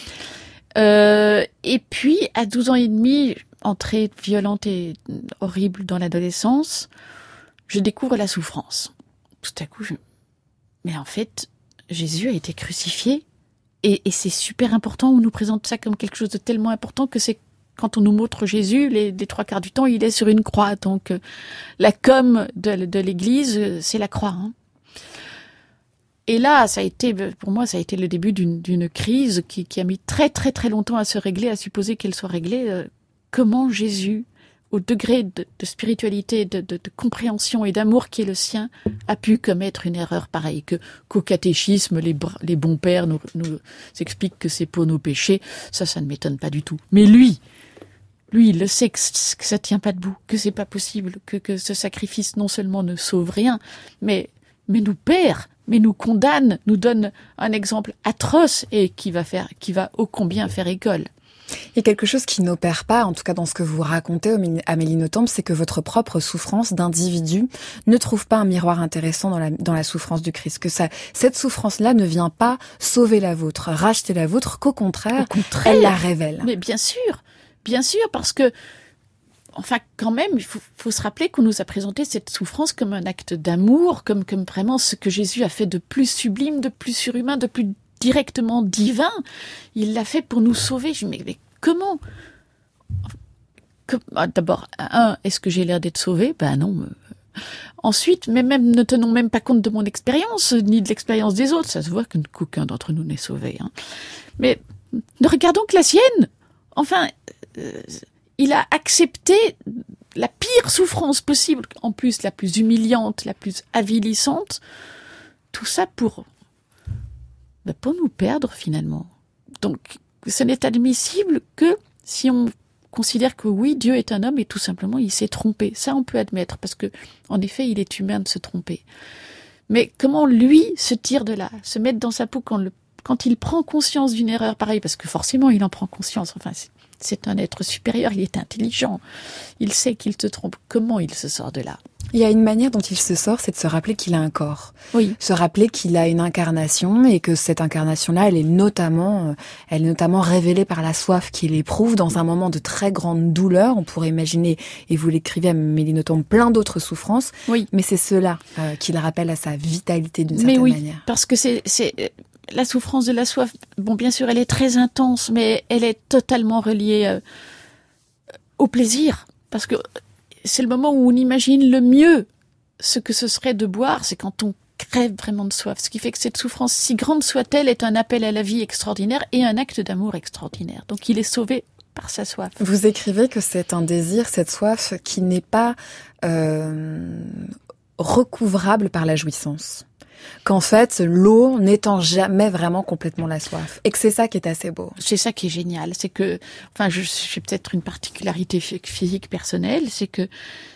Et puis, à 12 ans et demi, entrée violente et horrible dans l'adolescence, je découvre la souffrance. Tout à coup, mais en fait, Jésus a été crucifié et c'est super important. On nous présente ça comme quelque chose de tellement important que c'est quand on nous montre Jésus, les 3/4 du temps, il est sur une croix. Donc la com de l'Église, c'est la croix. Hein. Et là, pour moi, ça a été le début d'une crise qui a mis très très très longtemps à se régler, à supposer qu'elle soit réglée. Comment Jésus, au degré de spiritualité, de compréhension et d'amour qui est le sien, a pu commettre une erreur pareille, qu'au catéchisme, les bons pères nous expliquent que c'est pour nos péchés. Ça ne m'étonne pas du tout. Mais lui, il le sait que ça tient pas debout, que c'est pas possible, que ce sacrifice non seulement ne sauve rien, mais nous perd, mais nous condamne, nous donne un exemple atroce et qui va ô combien faire école. Il y a quelque chose qui n'opère pas, en tout cas dans ce que vous racontez, Amélie Nothomb, c'est que votre propre souffrance d'individu ne trouve pas un miroir intéressant dans la souffrance du Christ. Que cette souffrance-là ne vient pas sauver la vôtre, racheter la vôtre, qu'au contraire, elle la révèle. Mais bien sûr, parce que, enfin, quand même, il faut se rappeler qu'on nous a présenté cette souffrance comme un acte d'amour, comme vraiment ce que Jésus a fait de plus sublime, de plus surhumain, de plus directement divin. Il l'a fait pour nous sauver. Je me dis, mais comment? D'abord, est-ce que j'ai l'air d'être sauvé? Ben non. Ensuite, mais même ne tenons même pas compte de mon expérience, ni de l'expérience des autres. Ça se voit qu'aucun d'entre nous n'est sauvé. Hein. Mais ne regardons que la sienne. Enfin, il a accepté la pire souffrance possible, en plus la plus humiliante, la plus avilissante. Tout ça pour nous perdre finalement. Donc, ce n'est admissible que si on considère que oui, Dieu est un homme et tout simplement il s'est trompé. Ça, on peut admettre parce que, en effet, il est humain de se tromper. Mais comment lui se tire de là, se mettre dans sa peau quand il prend conscience d'une erreur pareille, parce que forcément il en prend conscience, enfin c'est un être supérieur, il est intelligent, il sait qu'il se trompe, comment il se sort de là? Il y a une manière dont il se sort, c'est de se rappeler qu'il a un corps. Oui. Se rappeler qu'il a une incarnation et que cette incarnation-là, elle est notamment révélée par la soif qu'il éprouve dans un moment de très grande douleur. On pourrait imaginer, et vous l'écrivez à Amélie Nothomb, plein d'autres souffrances. Oui. Mais c'est cela qui le rappelle à sa vitalité d'une certaine manière. Parce que c'est la souffrance de la soif. Bon, bien sûr, elle est très intense, mais elle est totalement reliée au plaisir. Parce que c'est le moment où on imagine le mieux ce que ce serait de boire, c'est quand on crève vraiment de soif. Ce qui fait que cette souffrance, si grande soit-elle, est un appel à la vie extraordinaire et un acte d'amour extraordinaire. Donc il est sauvé par sa soif. Vous écrivez que c'est un désir, cette soif, qui n'est pas recouvrable par la jouissance. Qu'en fait, l'eau n'étend jamais vraiment complètement la soif. Et que c'est ça qui est assez beau. C'est ça qui est génial. C'est que, enfin, j'ai peut-être une particularité physique personnelle, c'est que,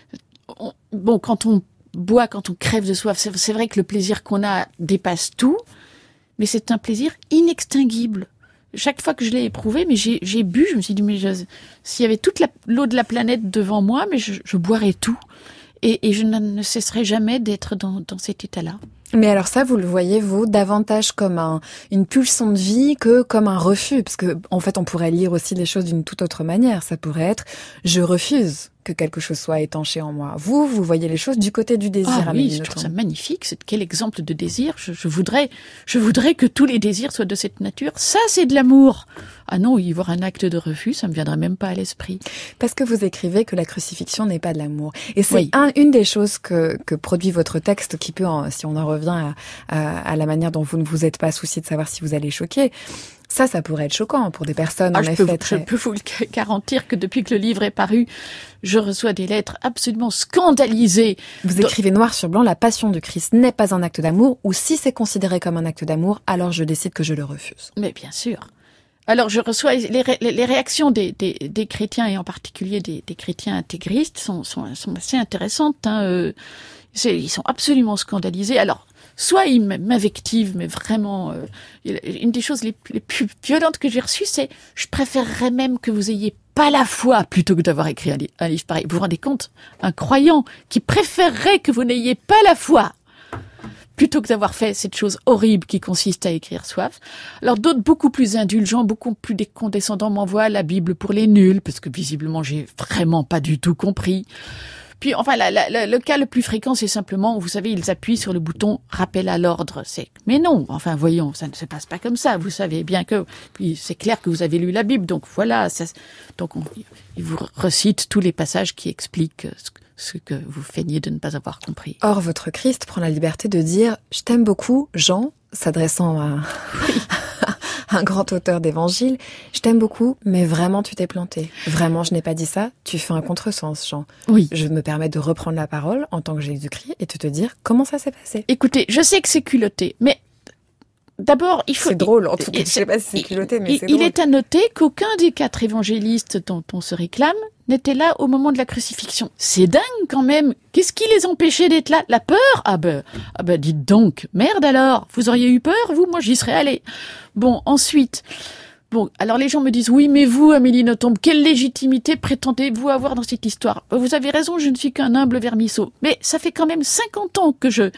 quand on boit, quand on crève de soif, c'est vrai que le plaisir qu'on a dépasse tout, mais c'est un plaisir inextinguible. Chaque fois que je l'ai éprouvé, mais j'ai bu, je me suis dit, mais s'il y avait toute l'eau de la planète devant moi, mais je boirais tout. Et je ne cesserai jamais d'être dans cet état-là. Mais alors ça, vous le voyez, vous, davantage comme une pulsion de vie que comme un refus. Parce que, en fait, on pourrait lire aussi les choses d'une toute autre manière. Ça pourrait être « je refuse que quelque chose soit étanché en moi ». Vous voyez les choses du côté du désir. Ah oui, je trouve ça magnifique. Quel exemple de désir. Je voudrais que tous les désirs soient de cette nature. Ça, c'est de l'amour. Ah non, y voir un acte de refus, ça me viendrait même pas à l'esprit. Parce que vous écrivez que la crucifixion n'est pas de l'amour. Et c'est une des choses que produit votre texte qui peut, si on en revient à la manière dont vous ne vous êtes pas soucié de savoir si vous allez choquer. Ça pourrait être choquant pour des personnes, en effet. Je peux vous le garantir que depuis que le livre est paru, je reçois des lettres absolument scandalisées. Vous écrivez noir sur blanc, la passion du Christ n'est pas un acte d'amour, ou si c'est considéré comme un acte d'amour, alors je décide que je le refuse. Mais bien sûr. Alors je reçois les réactions des chrétiens, et en particulier des chrétiens intégristes, sont assez intéressantes. Ils sont absolument scandalisés. Alors, soit ils m'invectivent, mais vraiment, une des choses les plus violentes que j'ai reçues, c'est « je préférerais même que vous ayez pas la foi plutôt que d'avoir écrit un livre pareil ». Vous vous rendez compte? Un croyant qui préférerait que vous n'ayez pas la foi plutôt que d'avoir fait cette chose horrible qui consiste à écrire soif. Alors d'autres, beaucoup plus indulgents, beaucoup plus condescendants, m'envoient la Bible pour les nuls, parce que visiblement j'ai vraiment pas du tout compris. Puis, enfin, le cas le plus fréquent, c'est simplement, vous savez, ils appuient sur le bouton « rappel à l'ordre ». Mais non, enfin, voyons, ça ne se passe pas comme ça. Vous savez bien que... Puis, c'est clair que vous avez lu la Bible, donc voilà. Ils vous recitent tous les passages qui expliquent ce que vous feignez de ne pas avoir compris. Or, votre Christ prend la liberté de dire « je t'aime beaucoup, Jean », s'adressant à... un grand auteur d'évangile, je t'aime beaucoup, mais vraiment tu t'es planté. Vraiment, je n'ai pas dit ça, tu fais un contresens, Jean. Oui. Je me permets de reprendre la parole en tant que Jésus-Christ et de te dire comment ça s'est passé. Écoutez, je sais que c'est culotté, mais d'abord, il faut... C'est drôle, en tout cas, je sais pas si c'est culotté, mais c'est drôle. Il est à noter qu'aucun des 4 évangélistes dont on se réclame n'était là au moment de la crucifixion. C'est dingue quand même. Qu'est-ce qui les empêchait d'être là? La peur? Ah ben, dites donc. Merde alors. Vous auriez eu peur, vous? Moi, j'y serais allée. Bon, ensuite. Bon, alors les gens me disent, oui, mais vous, Amélie Nothomb, quelle légitimité prétendez-vous avoir dans cette histoire? Vous avez raison, je ne suis qu'un humble vermisseau. Mais ça fait quand même 50 ans que je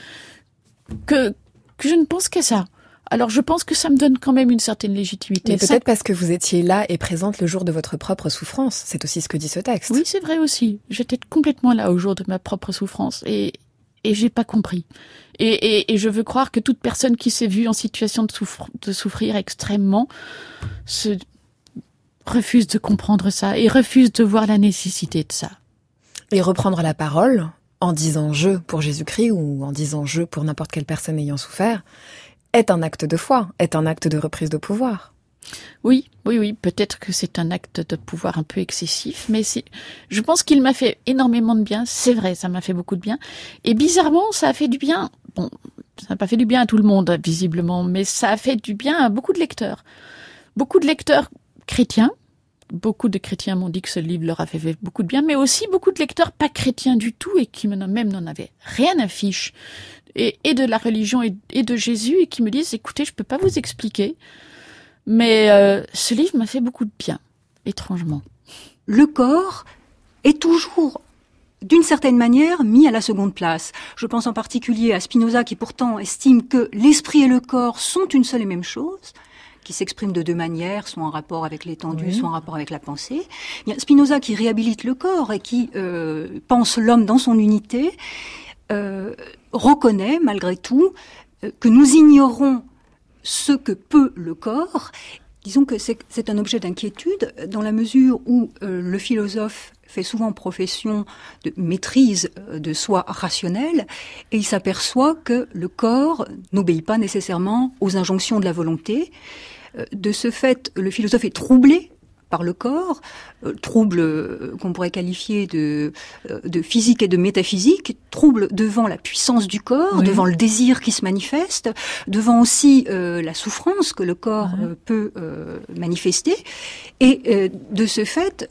ne pense qu'à ça. Alors je pense que ça me donne quand même une certaine légitimité. Mais peut-être parce que vous étiez là et présente le jour de votre propre souffrance. C'est aussi ce que dit ce texte. Oui, c'est vrai aussi. J'étais complètement là au jour de ma propre souffrance et j'ai pas compris. Et je veux croire que toute personne qui s'est vue en situation de souffrir extrêmement se refuse de comprendre ça et refuse de voir la nécessité de ça. Et reprendre la parole en disant « je » pour Jésus-Christ ou en disant « je » pour n'importe quelle personne ayant souffert est un acte de foi, est un acte de reprise de pouvoir. Oui, peut-être que c'est un acte de pouvoir un peu excessif, mais je pense qu'il m'a fait énormément de bien, c'est vrai, ça m'a fait beaucoup de bien, et bizarrement, ça a fait du bien, bon, ça n'a pas fait du bien à tout le monde, visiblement, mais ça a fait du bien à beaucoup de lecteurs chrétiens, beaucoup de chrétiens m'ont dit que ce livre leur a fait beaucoup de bien, mais aussi beaucoup de lecteurs pas chrétiens du tout et qui même n'en avaient rien à fiche et de la religion et de Jésus et qui me disent, écoutez, je peux pas vous expliquer, mais ce livre m'a fait beaucoup de bien, étrangement. Le corps est toujours, d'une certaine manière, mis à la seconde place. Je pense en particulier à Spinoza qui pourtant estime que l'esprit et le corps sont une seule et même chose, qui s'expriment de deux manières, soit en rapport avec l'étendue, soit en rapport avec la pensée. Il y a Spinoza qui réhabilite le corps et qui pense l'homme dans son unité, reconnaît malgré tout que nous ignorons ce que peut le corps. Disons que c'est un objet d'inquiétude dans la mesure où le philosophe fait souvent profession de maîtrise de soi rationnelle et il s'aperçoit que le corps n'obéit pas nécessairement aux injonctions de la volonté. De ce fait, le philosophe est troublé par le corps, trouble qu'on pourrait qualifier de physique et de métaphysique, trouble devant la puissance du corps, devant le désir qui se manifeste, devant aussi la souffrance que le corps peut manifester. Et de ce fait,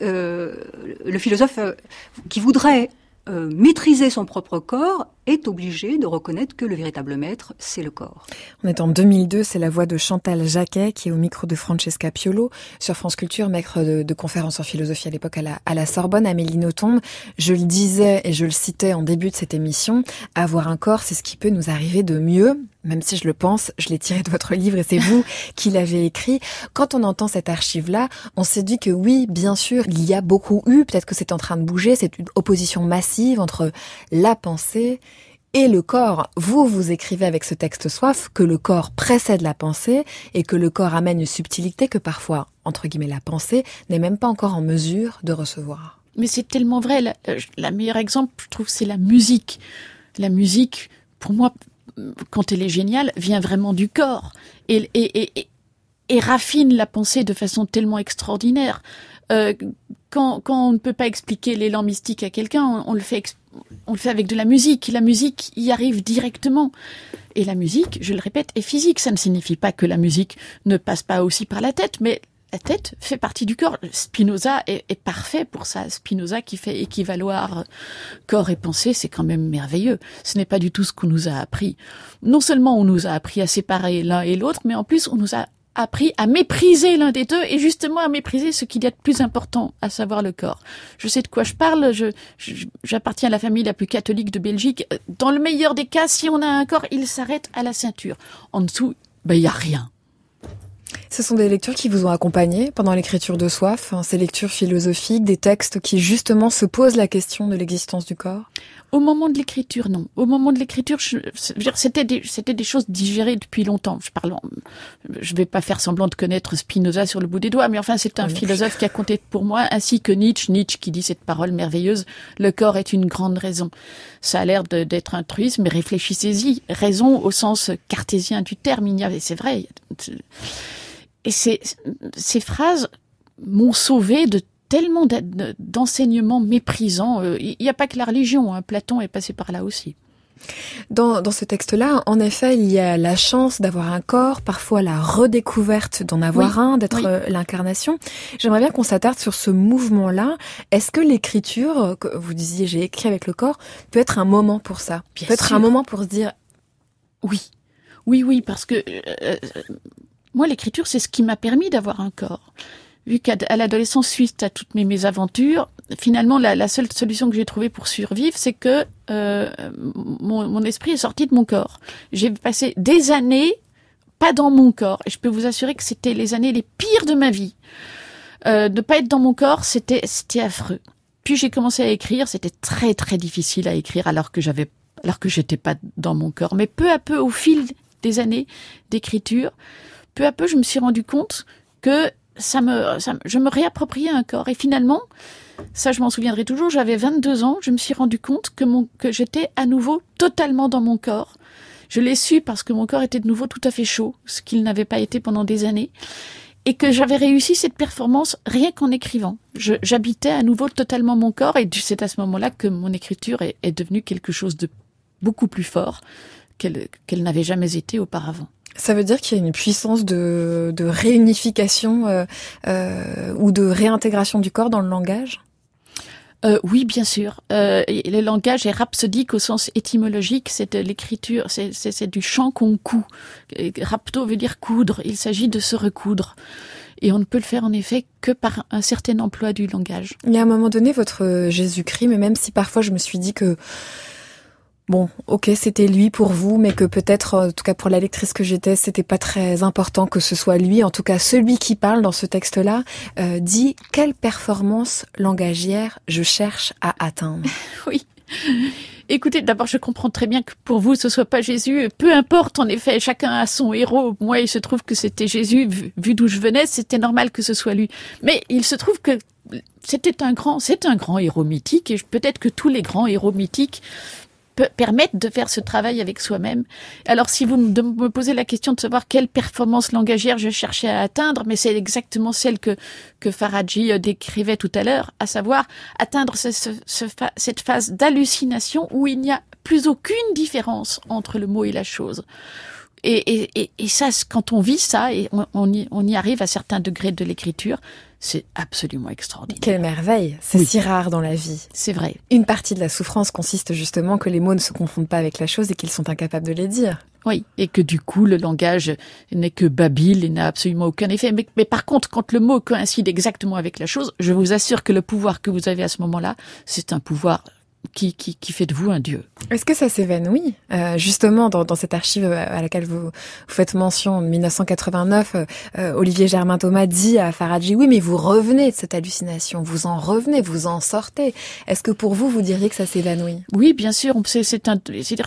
le philosophe qui voudrait maîtriser son propre corps est obligé de reconnaître que le véritable maître, c'est le corps. On est en 2002, c'est la voix de Chantal Jacquet qui est au micro de Francesca Piolo sur France Culture, maître de conférences en philosophie à l'époque à la Sorbonne. Amélie Nothomb, je le disais et je le citais en début de cette émission, avoir un corps, c'est ce qui peut nous arriver de mieux, même si je le pense, je l'ai tiré de votre livre et c'est vous qui l'avez écrit. Quand on entend cette archive-là, on s'est dit que oui, bien sûr, il y a beaucoup eu, peut-être que c'est en train de bouger, c'est une opposition massive entre la pensée et le corps. Vous écrivez avec ce texte Soif que le corps précède la pensée et que le corps amène une subtilité que parfois, entre guillemets, la pensée n'est même pas encore en mesure de recevoir. Mais c'est tellement vrai. La meilleure exemple, je trouve, c'est la musique. La musique, pour moi, quand elle est géniale, vient vraiment du corps et raffine la pensée de façon tellement extraordinaire. Quand on ne peut pas expliquer l'élan mystique à quelqu'un, on le fait avec de la musique. La musique y arrive directement. Et la musique, je le répète, est physique. Ça ne signifie pas que la musique ne passe pas aussi par la tête, mais la tête fait partie du corps. Spinoza est parfait pour ça. Spinoza qui fait équivaloir corps et pensée, c'est quand même merveilleux. Ce n'est pas du tout ce qu'on nous a appris. Non seulement on nous a appris à séparer l'un et l'autre, mais en plus on nous a appris à mépriser l'un des deux et justement à mépriser ce qu'il y a de plus important, à savoir le corps. Je sais de quoi je parle, j'appartiens à la famille la plus catholique de Belgique. Dans le meilleur des cas, si on a un corps, il s'arrête à la ceinture. En dessous, il y a rien. Ce sont des lectures qui vous ont accompagné pendant l'écriture de Soif, ces lectures philosophiques, des textes qui justement se posent la question de l'existence du corps? Au moment de l'écriture, non. Au moment de l'écriture, c'était des choses digérées depuis longtemps. Je vais pas faire semblant de connaître Spinoza sur le bout des doigts, mais enfin, c'est un philosophe qui a compté pour moi, ainsi que Nietzsche qui dit cette parole merveilleuse, le corps est une grande raison. Ça a l'air d'être un truisme, mais réfléchissez-y. Raison au sens cartésien du terme, c'est vrai. Et ces phrases m'ont sauvé de tellement d'enseignements méprisants. Il n'y a pas que la religion, Platon est passé par là aussi. Dans ce texte-là, en effet, il y a la chance d'avoir un corps, parfois la redécouverte d'en avoir un, d'être l'incarnation. J'aimerais bien qu'on s'attarde sur ce mouvement-là. Est-ce que l'écriture, que vous disiez j'ai écrit avec le corps, peut être un moment pour ça? Peut être un moment pour se dire oui, parce que moi l'écriture c'est ce qui m'a permis d'avoir un corps. Vu qu'à l'adolescence, suite à toutes mes mésaventures, finalement, la seule solution que j'ai trouvée pour survivre, c'est que mon esprit est sorti de mon corps. J'ai passé des années pas dans mon corps. Et je peux vous assurer que c'était les années les pires de ma vie. Ne pas être dans mon corps, c'était affreux. Puis j'ai commencé à écrire. C'était très, très difficile à écrire alors que j'étais pas dans mon corps. Mais peu à peu, au fil des années d'écriture, peu à peu, je me suis rendu compte que je me réappropriais un corps. Et finalement, ça je m'en souviendrai toujours, j'avais 22 ans, je me suis rendu compte que j'étais à nouveau totalement dans mon corps. Je l'ai su parce que mon corps était de nouveau tout à fait chaud, ce qu'il n'avait pas été pendant des années. Et que j'avais réussi cette performance rien qu'en écrivant. J'habitais à nouveau totalement mon corps et c'est à ce moment-là que mon écriture est devenue quelque chose de beaucoup plus fort qu'elle n'avait jamais été auparavant. Ça veut dire qu'il y a une puissance de réunification ou de réintégration du corps dans le langage ? Oui, bien sûr. Le langage est rhapsodique au sens étymologique, c'est de l'écriture, c'est du chant qu'on coud. Rhapto veut dire coudre, il s'agit de se recoudre. Et on ne peut le faire en effet que par un certain emploi du langage. Il y a un moment donné, votre Jésus-Christ, mais même si parfois je me suis dit que bon, ok, c'était lui pour vous, mais que peut-être, en tout cas pour la lectrice que j'étais, c'était pas très important que ce soit lui. En tout cas, celui qui parle dans ce texte-là dit « Quelle performance langagière je cherche à atteindre ?» Oui. Écoutez, d'abord, je comprends très bien que pour vous, ce soit pas Jésus. Peu importe, en effet, chacun a son héros. Moi, il se trouve que c'était Jésus. Vu d'où je venais, c'était normal que ce soit lui. Mais il se trouve que c'est un grand héros mythique, et peut-être que tous les grands héros mythiques permettent de faire ce travail avec soi-même. Alors, si vous me posez la question de savoir quelle performance langagière je cherchais à atteindre, mais c'est exactement celle que Faraji décrivait tout à l'heure, à savoir atteindre cette phase d'hallucination où il n'y a plus aucune différence entre le mot et la chose. Et ça, quand on vit ça, et on y arrive à certains degrés de l'écriture, c'est absolument extraordinaire. Quelle merveille, c'est si rare dans la vie. C'est vrai. Une partie de la souffrance consiste justement que les mots ne se confondent pas avec la chose et qu'ils sont incapables de les dire. Oui, et que du coup, le langage n'est que babile et n'a absolument aucun effet. Mais par contre, quand le mot coïncide exactement avec la chose, je vous assure que le pouvoir que vous avez à ce moment-là, c'est un pouvoir qui fait de vous un dieu. Est-ce que ça s'évanouit justement dans cette archive à laquelle vous faites mention en 1989, Olivier Germain-Thomas dit à Faraji, oui, mais vous revenez de cette hallucination, vous en revenez, vous en sortez. Est-ce que pour vous diriez que ça s'évanouit ? Oui, bien sûr. C'est-à-dire,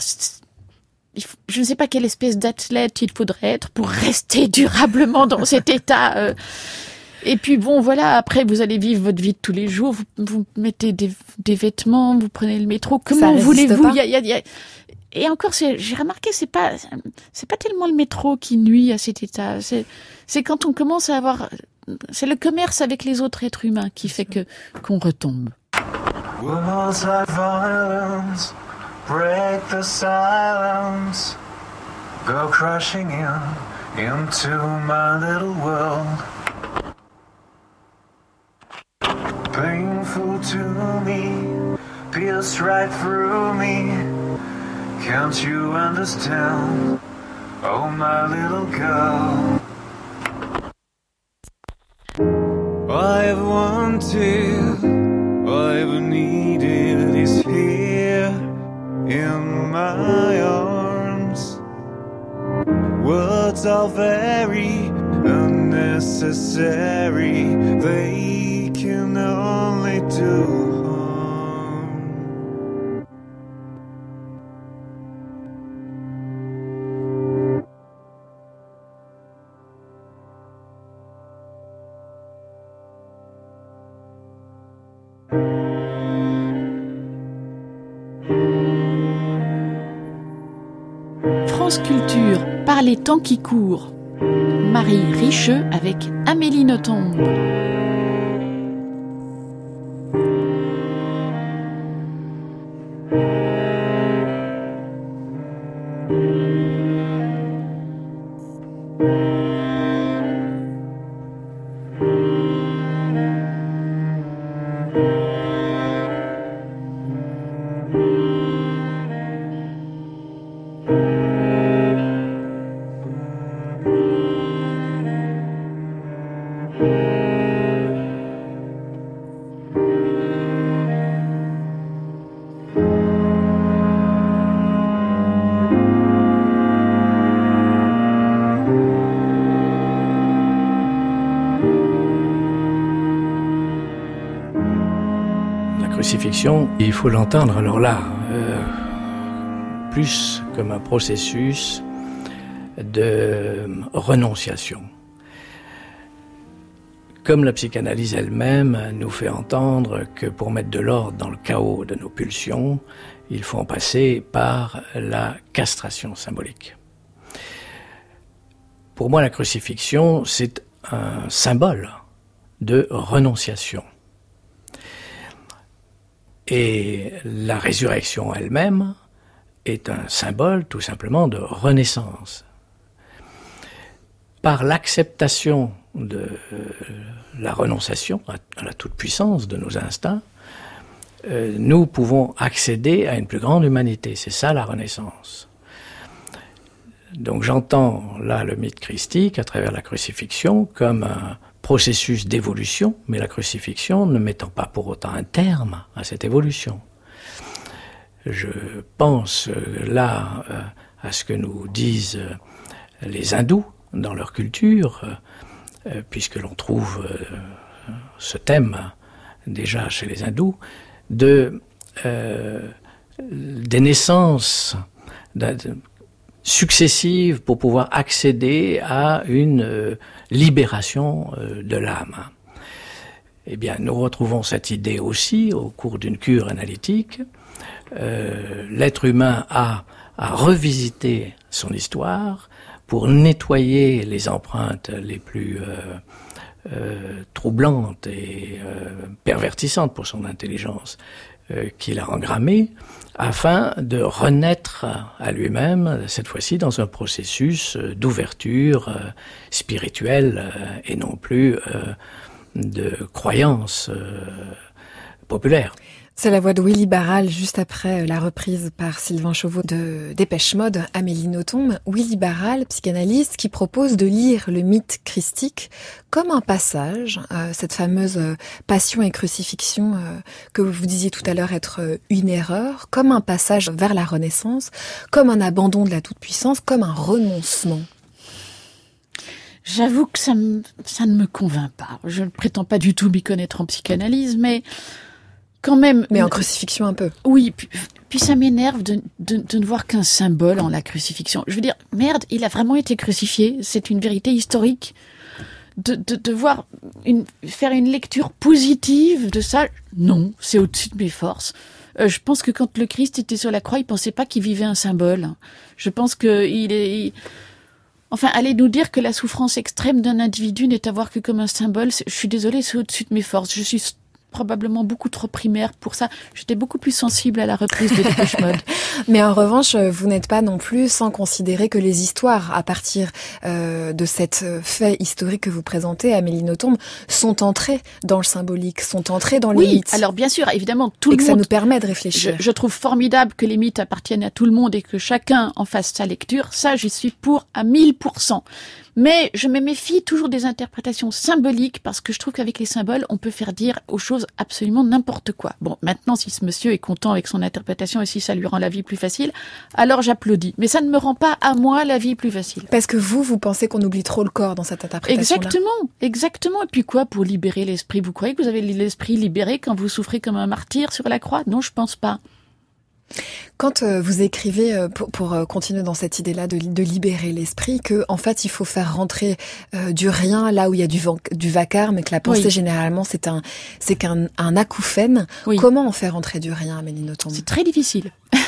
je ne sais pas quelle espèce d'athlète il faudrait être pour rester durablement dans cet état. Et puis bon, voilà, après vous allez vivre votre vie de tous les jours, vous mettez des vêtements, vous prenez le métro, comment voulez-vous Et encore, j'ai remarqué, c'est pas tellement le métro qui nuit à cet état, c'est quand on commence à avoir, c'est le commerce avec les autres êtres humains qui fait qu'on retombe. Words like violence break the silence, go crashing into my little world. Painful to me, pierced right through me. Can't you understand, oh my little girl? I've wanted, I've needed is here in my arms. Words are very unnecessary, they can only do harm. France Culture, par les temps qui courent. Marie Richeux avec Amélie Nothomb. Crucifixion, il faut l'entendre alors là, plus comme un processus de renonciation. Comme la psychanalyse elle-même nous fait entendre que pour mettre de l'ordre dans le chaos de nos pulsions, il faut en passer par la castration symbolique. Pour moi, la crucifixion, c'est un symbole de renonciation. Et la résurrection elle-même est un symbole tout simplement de renaissance. par l'acceptation de la renonciation à la toute-puissance de nos instincts, nous pouvons accéder à une plus grande humanité. C'est ça la Renaissance. Donc j'entends là le mythe christique à travers la crucifixion comme un processus d'évolution, mais la crucifixion ne mettant pas pour autant un terme à cette évolution. Je pense là à ce que nous disent les hindous dans leur culture, puisque l'on trouve ce thème déjà chez les hindous, des naissances successives pour pouvoir accéder à une libération de l'âme. Eh bien, nous retrouvons cette idée aussi au cours d'une cure analytique. L'être humain a revisité son histoire pour nettoyer les empreintes les plus troublantes et pervertissantes pour son intelligence qu'il a engrammées, afin de renaître à lui-même, cette fois-ci dans un processus d'ouverture spirituelle et non plus de croyance populaire. C'est la voix de Willy Barral juste après la reprise par Sylvain Chauveau de Dépêche Mode, Amélie Nothomb. Willy Barral, psychanalyste, qui propose de lire le mythe christique comme un passage, cette fameuse passion et crucifixion que vous disiez tout à l'heure être une erreur, comme un passage vers la Renaissance, comme un abandon de la toute-puissance, comme un renoncement. J'avoue que ça ne me convainc pas. Je ne prétends pas du tout m'y connaître en psychanalyse, mais quand même. Mais en crucifixion un peu. Oui, puis ça m'énerve de ne voir qu'un symbole en la crucifixion. Je veux dire, merde, il a vraiment été crucifié, c'est une vérité historique. De voir faire une lecture positive de ça, non, c'est au-dessus de mes forces. Je pense que quand le Christ était sur la croix, il pensait pas qu'il vivait un symbole. Je pense que enfin, allez nous dire que la souffrance extrême d'un individu n'est à voir que comme un symbole, je suis désolée, c'est au-dessus de mes forces. Je suis probablement beaucoup trop primaire pour ça. J'étais beaucoup plus sensible à la reprise de Dépêche Mode. Mais en revanche, vous n'êtes pas non plus sans considérer que les histoires, à partir de cet fait historique que vous présentez, Amélie Nothomb, sont entrées dans le symbolique, sont entrées dans les mythes. Oui, alors bien sûr, évidemment, tout le monde... Et que ça nous permet de réfléchir. Je trouve formidable que les mythes appartiennent à tout le monde et que chacun en fasse sa lecture. Ça, j'y suis pour à 1000%. Mais je me méfie toujours des interprétations symboliques parce que je trouve qu'avec les symboles, on peut faire dire aux choses absolument n'importe quoi. Bon, maintenant, si ce monsieur est content avec son interprétation et si ça lui rend la vie plus facile, alors j'applaudis. Mais ça ne me rend pas à moi la vie plus facile. Parce que vous pensez qu'on oublie trop le corps dans cette interprétation-là. Exactement. Et puis quoi, pour libérer l'esprit? Vous croyez que vous avez l'esprit libéré quand vous souffrez comme un martyr sur la croix? Non, je pense pas. Quand vous écrivez, pour continuer dans cette idée-là de libérer l'esprit, que en fait il faut faire rentrer du rien là où il y a du vacarme, et que la pensée généralement c'est qu'un acouphène. Oui. Comment on fait rentrer du rien, Amélie Nothomb? C'est très difficile.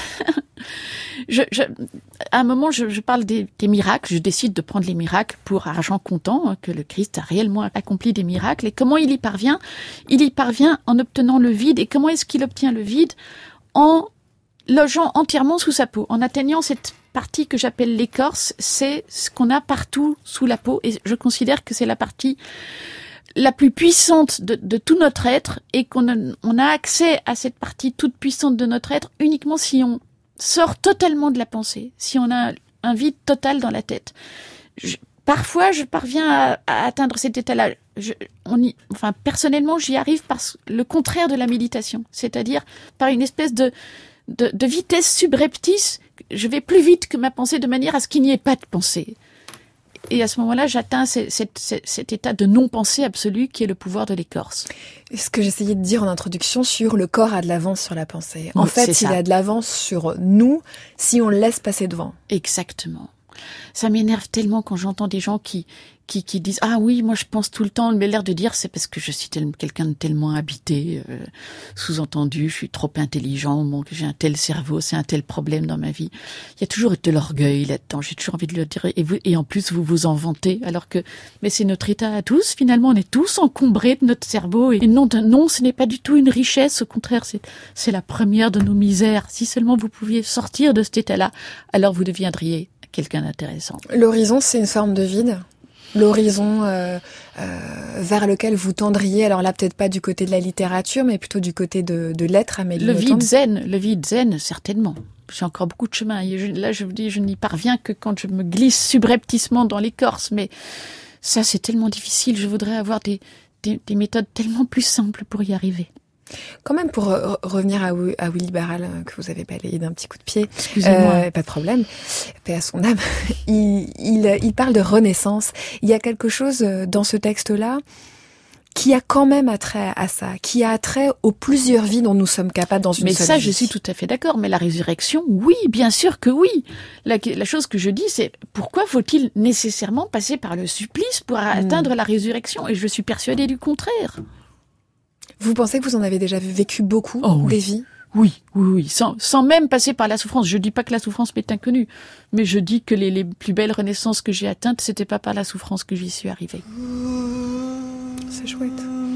À un moment, je parle des miracles. Je décide de prendre les miracles pour argent comptant, que le Christ a réellement accompli des miracles. Et comment il y parvient? Il y parvient en obtenant le vide. Et comment est-ce qu'il obtient le vide? En logeant entièrement sous sa peau, en atteignant cette partie que j'appelle l'écorce. C'est ce qu'on a partout sous la peau, et je considère que c'est la partie la plus puissante de tout notre être, et qu'on a accès à cette partie toute puissante de notre être uniquement si on sort totalement de la pensée, si on a un vide total dans la tête. Parfois, je parviens à atteindre cet état-là. Personnellement, j'y arrive par le contraire de la méditation, c'est-à-dire par une espèce de vitesse subreptice. Je vais plus vite que ma pensée de manière à ce qu'il n'y ait pas de pensée. Et à ce moment-là, j'atteins cet état de non-pensée absolue qui est le pouvoir de l'écorce. Ce que j'essayais de dire en introduction sur le corps a de l'avance sur la pensée. En fait, il a de l'avance sur nous si on le laisse passer devant. Exactement. Ça m'énerve tellement quand j'entends des gens qui disent « Ah oui, moi je pense tout le temps », mais l'air de dire « C'est parce que je suis quelqu'un de tellement habité, sous-entendu, je suis trop intelligent, j'ai un tel cerveau, c'est un tel problème dans ma vie. » Il y a toujours de l'orgueil là-dedans, j'ai toujours envie de le dire, et en plus vous vous en vantez, alors que mais c'est notre état à tous, finalement on est tous encombrés de notre cerveau, et non, ce n'est pas du tout une richesse, au contraire, c'est la première de nos misères. Si seulement vous pouviez sortir de cet état-là, alors vous deviendriez quelqu'un d'intéressant. L'horizon, c'est une forme de vide? l'horizon vers lequel vous tendriez, alors là peut-être pas du côté de la littérature, mais plutôt du côté de l'être, Amélie Nothomb. Le vide zen, certainement. J'ai encore beaucoup de chemin. Et je vous dis, je n'y parviens que quand je me glisse subrepticement dans l'écorce. Mais ça, c'est tellement difficile. Je voudrais avoir des méthodes tellement plus simples pour y arriver. Quand même, pour revenir à Willy Barral, que vous avez balayé d'un petit coup de pied. Excusez-moi. Pas de problème. Paix à son âme. Il parle de renaissance. Il y a quelque chose dans ce texte-là qui a quand même attrait à ça, qui a attrait aux plusieurs vies dont nous sommes capables dans une seule vie. Mais ça, je suis tout à fait d'accord. Mais la résurrection, oui, bien sûr que oui. La chose que je dis, c'est pourquoi faut-il nécessairement passer par le supplice pour atteindre la résurrection? Et je suis persuadée du contraire. Vous pensez que vous en avez déjà vécu beaucoup, des vies? Oui. Sans même passer par la souffrance. Je dis pas que la souffrance m'est inconnue, mais je dis que les plus belles renaissances que j'ai atteintes, c'était pas par la souffrance que j'y suis arrivée. C'est chouette.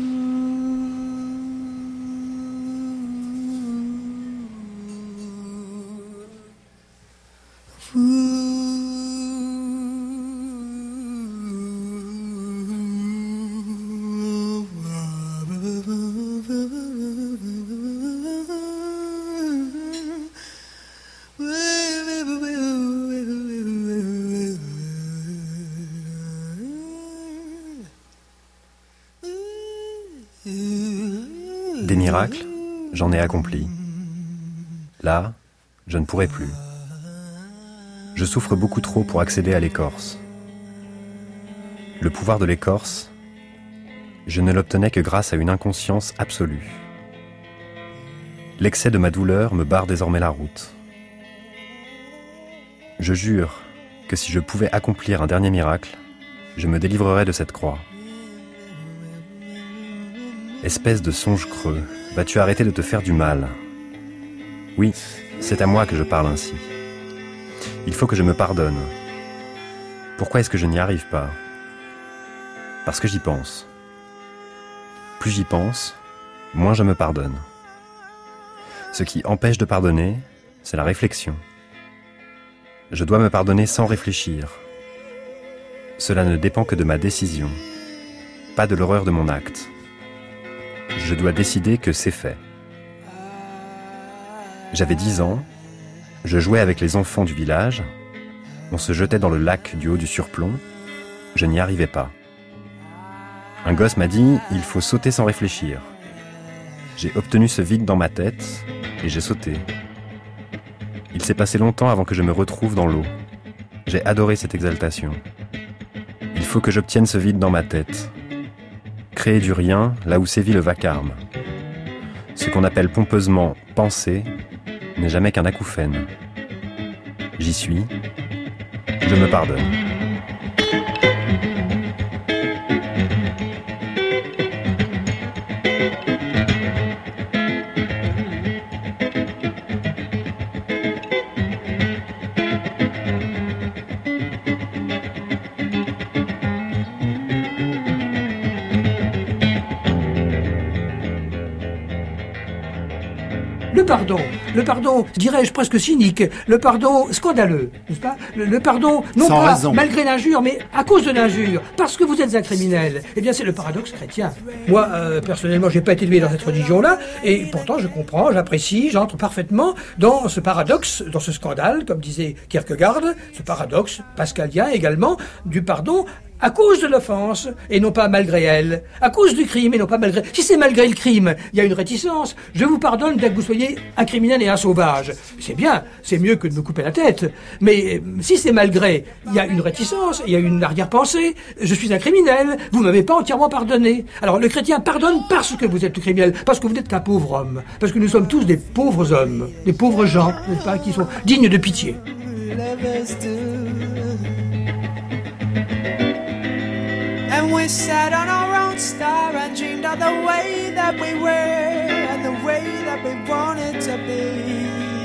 Des miracles, j'en ai accompli. Là, je ne pourrai plus. Je souffre beaucoup trop pour accéder à l'écorce. Le pouvoir de l'écorce, je ne l'obtenais que grâce à une inconscience absolue. L'excès de ma douleur me barre désormais la route. Je jure que si je pouvais accomplir un dernier miracle, je me délivrerais de cette croix. Espèce de songe creux, vas-tu arrêter de te faire du mal? Oui, c'est à moi que je parle ainsi. Il faut que je me pardonne. Pourquoi est-ce que je n'y arrive pas? Parce que j'y pense. Plus j'y pense, moins je me pardonne. Ce qui empêche de pardonner, c'est la réflexion. Je dois me pardonner sans réfléchir. Cela ne dépend que de ma décision, pas de l'horreur de mon acte. Je dois décider que c'est fait. J'avais 10 ans, je jouais avec les enfants du village, on se jetait dans le lac du haut du surplomb, je n'y arrivais pas. Un gosse m'a dit, il faut sauter sans réfléchir. J'ai obtenu ce vide dans ma tête et j'ai sauté. Il s'est passé longtemps avant que je me retrouve dans l'eau. J'ai adoré cette exaltation. Il faut que j'obtienne ce vide dans ma tête. Créer du rien là où sévit le vacarme. Ce qu'on appelle pompeusement « penser » n'est jamais qu'un acouphène. J'y suis. Je me pardonne. Le pardon, dirais-je presque cynique, le pardon scandaleux, n'est-ce pas? Le pardon, non sans pas raison, malgré l'injure, mais à cause de l'injure, parce que vous êtes un criminel. Eh bien, c'est le paradoxe chrétien. Moi, personnellement, j'ai pas été élevé dans cette religion-là, et pourtant, je comprends, j'apprécie, j'entre parfaitement dans ce paradoxe, dans ce scandale, comme disait Kierkegaard, ce paradoxe pascalien également, du pardon à cause de l'offense, et non pas malgré elle. À cause du crime, et non pas malgré... Si c'est malgré le crime, il y a une réticence. Je vous pardonne dès que vous soyez un criminel et un sauvage. C'est bien, c'est mieux que de me couper la tête. Mais si c'est malgré, il y a une réticence, il y a une arrière-pensée. Je suis un criminel, vous m'avez pas entièrement pardonné. Alors le chrétien pardonne parce que vous êtes criminel, parce que vous n'êtes qu'un pauvre homme. Parce que nous sommes tous des pauvres hommes, des pauvres gens, n'est-ce pas, qui sont dignes de pitié. And we sat on our own star and dreamed of the way that we were and the way that we wanted to be.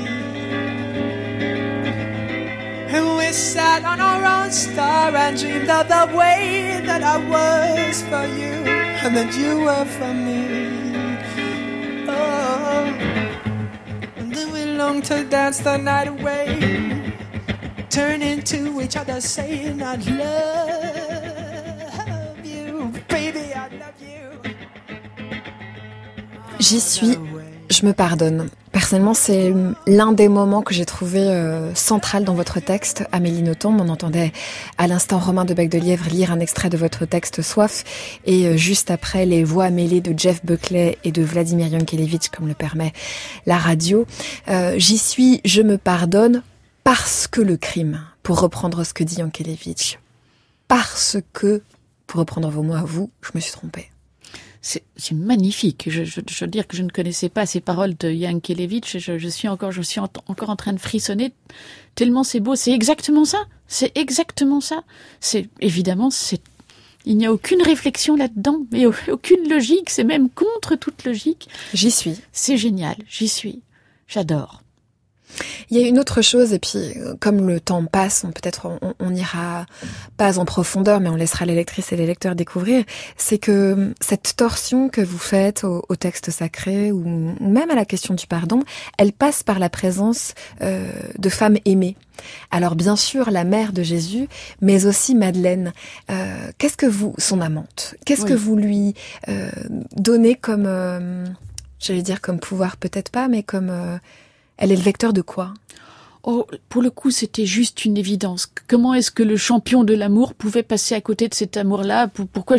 And we sat on our own star and dreamed of the way that I was for you and that you were for me. Oh, and then we longed to dance the night away, turning to each other saying I love J'y suis, je me pardonne. Personnellement, c'est l'un des moments que j'ai trouvé central dans votre texte, Amélie Nothomb. On entendait à l'instant Romain de Bec-de-Lièvre lire un extrait de votre texte Soif, et juste après les voix mêlées de Jeff Buckley et de Vladimir Yankelevitch, comme le permet la radio. J'y suis, je me pardonne parce que le crime, pour reprendre ce que dit Yankelevitch. Parce que, pour reprendre vos mots à vous, je me suis trompée. C'est magnifique. Je veux dire que je ne connaissais pas ces paroles de Yankelevitch. Je suis encore en train de frissonner tellement c'est beau. C'est exactement ça. C'est exactement ça. Il n'y a aucune réflexion là-dedans, mais aucune logique. C'est même contre toute logique. J'y suis. C'est génial. J'y suis. J'adore. Il y a une autre chose, et puis comme le temps passe, peut-être on n'ira pas en profondeur, mais on laissera les lectrices et les lecteurs découvrir, c'est que cette torsion que vous faites au texte sacré, ou même à la question du pardon, elle passe par la présence de femmes aimées. Alors bien sûr, la mère de Jésus, mais aussi Madeleine. Qu'est-ce que son amante, qu'est-ce que vous lui donnez comme, j'allais dire comme pouvoir, peut-être pas, mais comme... elle est le vecteur de quoi ? Oh, pour le coup, c'était juste une évidence. Comment est-ce que le champion de l'amour pouvait passer à côté de cet amour-là ? Pourquoi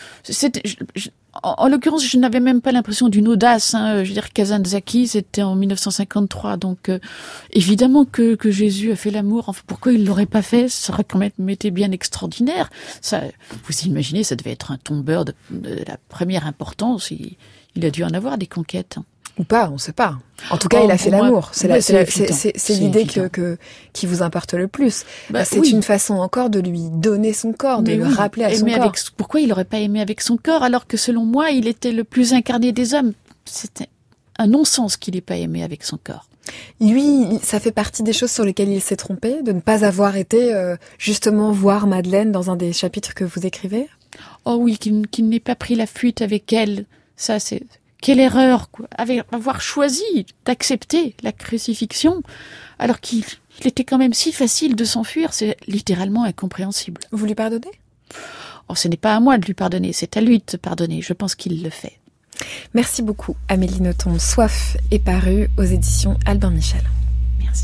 en l'occurrence, je n'avais même pas l'impression d'une audace. Je veux dire, Kazantzakis, c'était en 1953. Donc, évidemment que Jésus a fait l'amour. Enfin, pourquoi il l'aurait pas fait ? Ça aurait quand même été bien extraordinaire. Ça, vous imaginez, ça devait être un tombeur de la première importance. Il a dû en avoir des conquêtes. Ou pas, on ne sait pas. En tout cas, il a fait l'amour. C'est l'idée qui vous importe le plus. C'est une façon encore de lui donner son corps, de le rappeler à son corps. Pourquoi il n'aurait pas aimé avec son corps, alors que selon moi, il était le plus incarné des hommes ? C'était un non-sens qu'il n'ait pas aimé avec son corps. Lui, ça fait partie des choses sur lesquelles il s'est trompé, de ne pas avoir été justement voir Madeleine dans un des chapitres que vous écrivez ? Oh oui, qu'il n'ait pas pris la fuite avec elle. Ça, c'est... Quelle erreur, quoi, avoir choisi d'accepter la crucifixion, alors qu'il était quand même si facile de s'enfuir, c'est littéralement incompréhensible. Vous lui pardonnez ? Oh, ce n'est pas à moi de lui pardonner, c'est à lui de pardonner, je pense qu'il le fait. Merci beaucoup, Amélie Nothomb. Soif est paru aux éditions Albin Michel. Merci.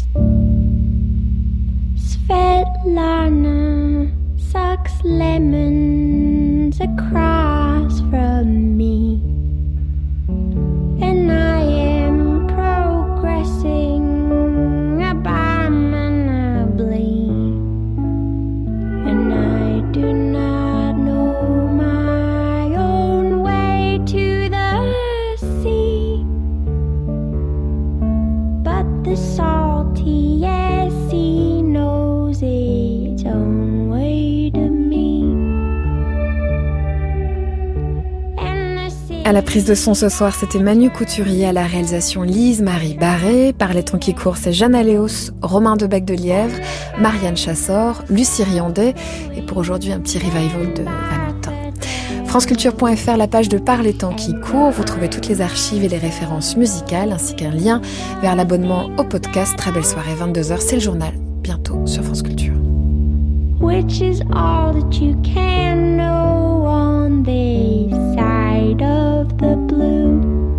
Svetlana sucks lemons across from me. And I am progressing abominably, and I do not know my own way to the sea, but the salty sea knows its own way to me. À la prise de son ce soir, c'était Manu Couturier, à la réalisation Lise-Marie Barré. Par les temps qui courent, c'est Jeanne Aléos, Romain de Bec-de-Lièvre, Marianne Chassor, Lucie Riandet. Et pour aujourd'hui, un petit revival de Valentin. franceculture.fr, la page de Par les temps qui courent. Vous trouvez toutes les archives et les références musicales, ainsi qu'un lien vers l'abonnement au podcast. Très belle soirée, 22h, c'est le journal. Bientôt sur France Culture. Which is all that you can know on this side of the blue.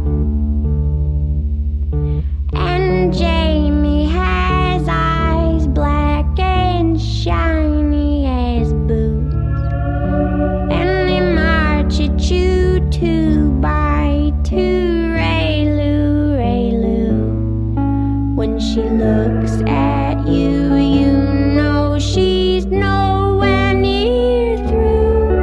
And Jamie has eyes black and shiny as boots, and they march at you 2 by 2, Ray-Lou, Ray-Lou. When she looks at you, you know she's nowhere near through.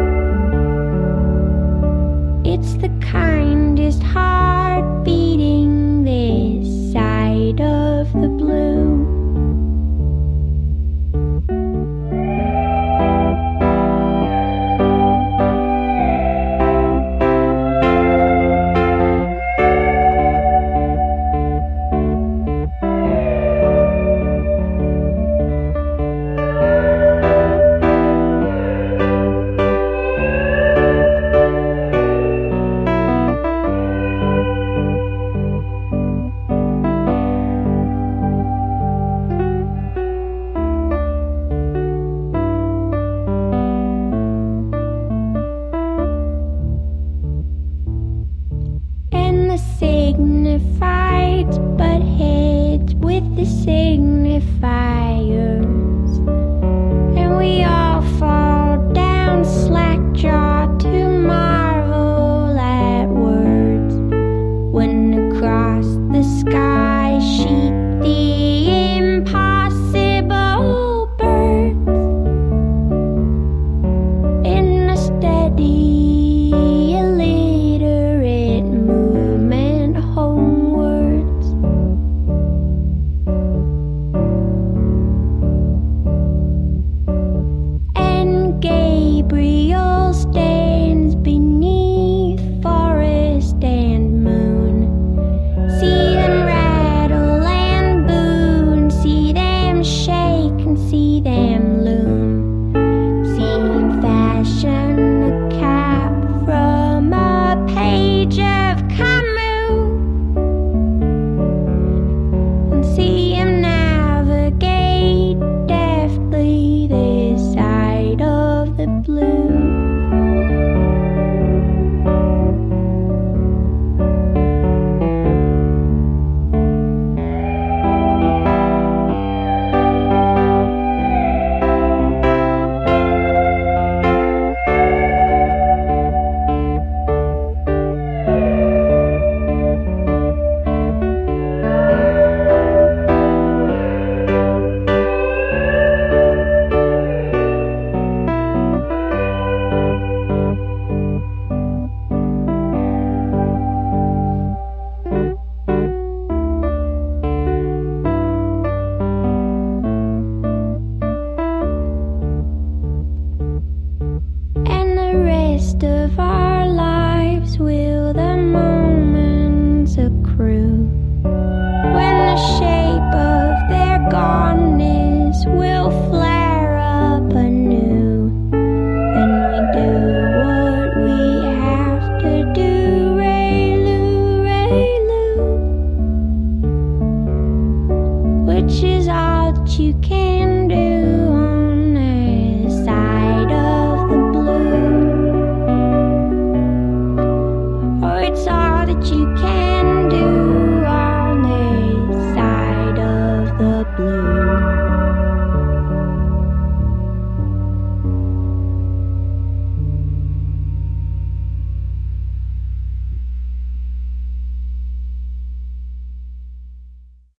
divide.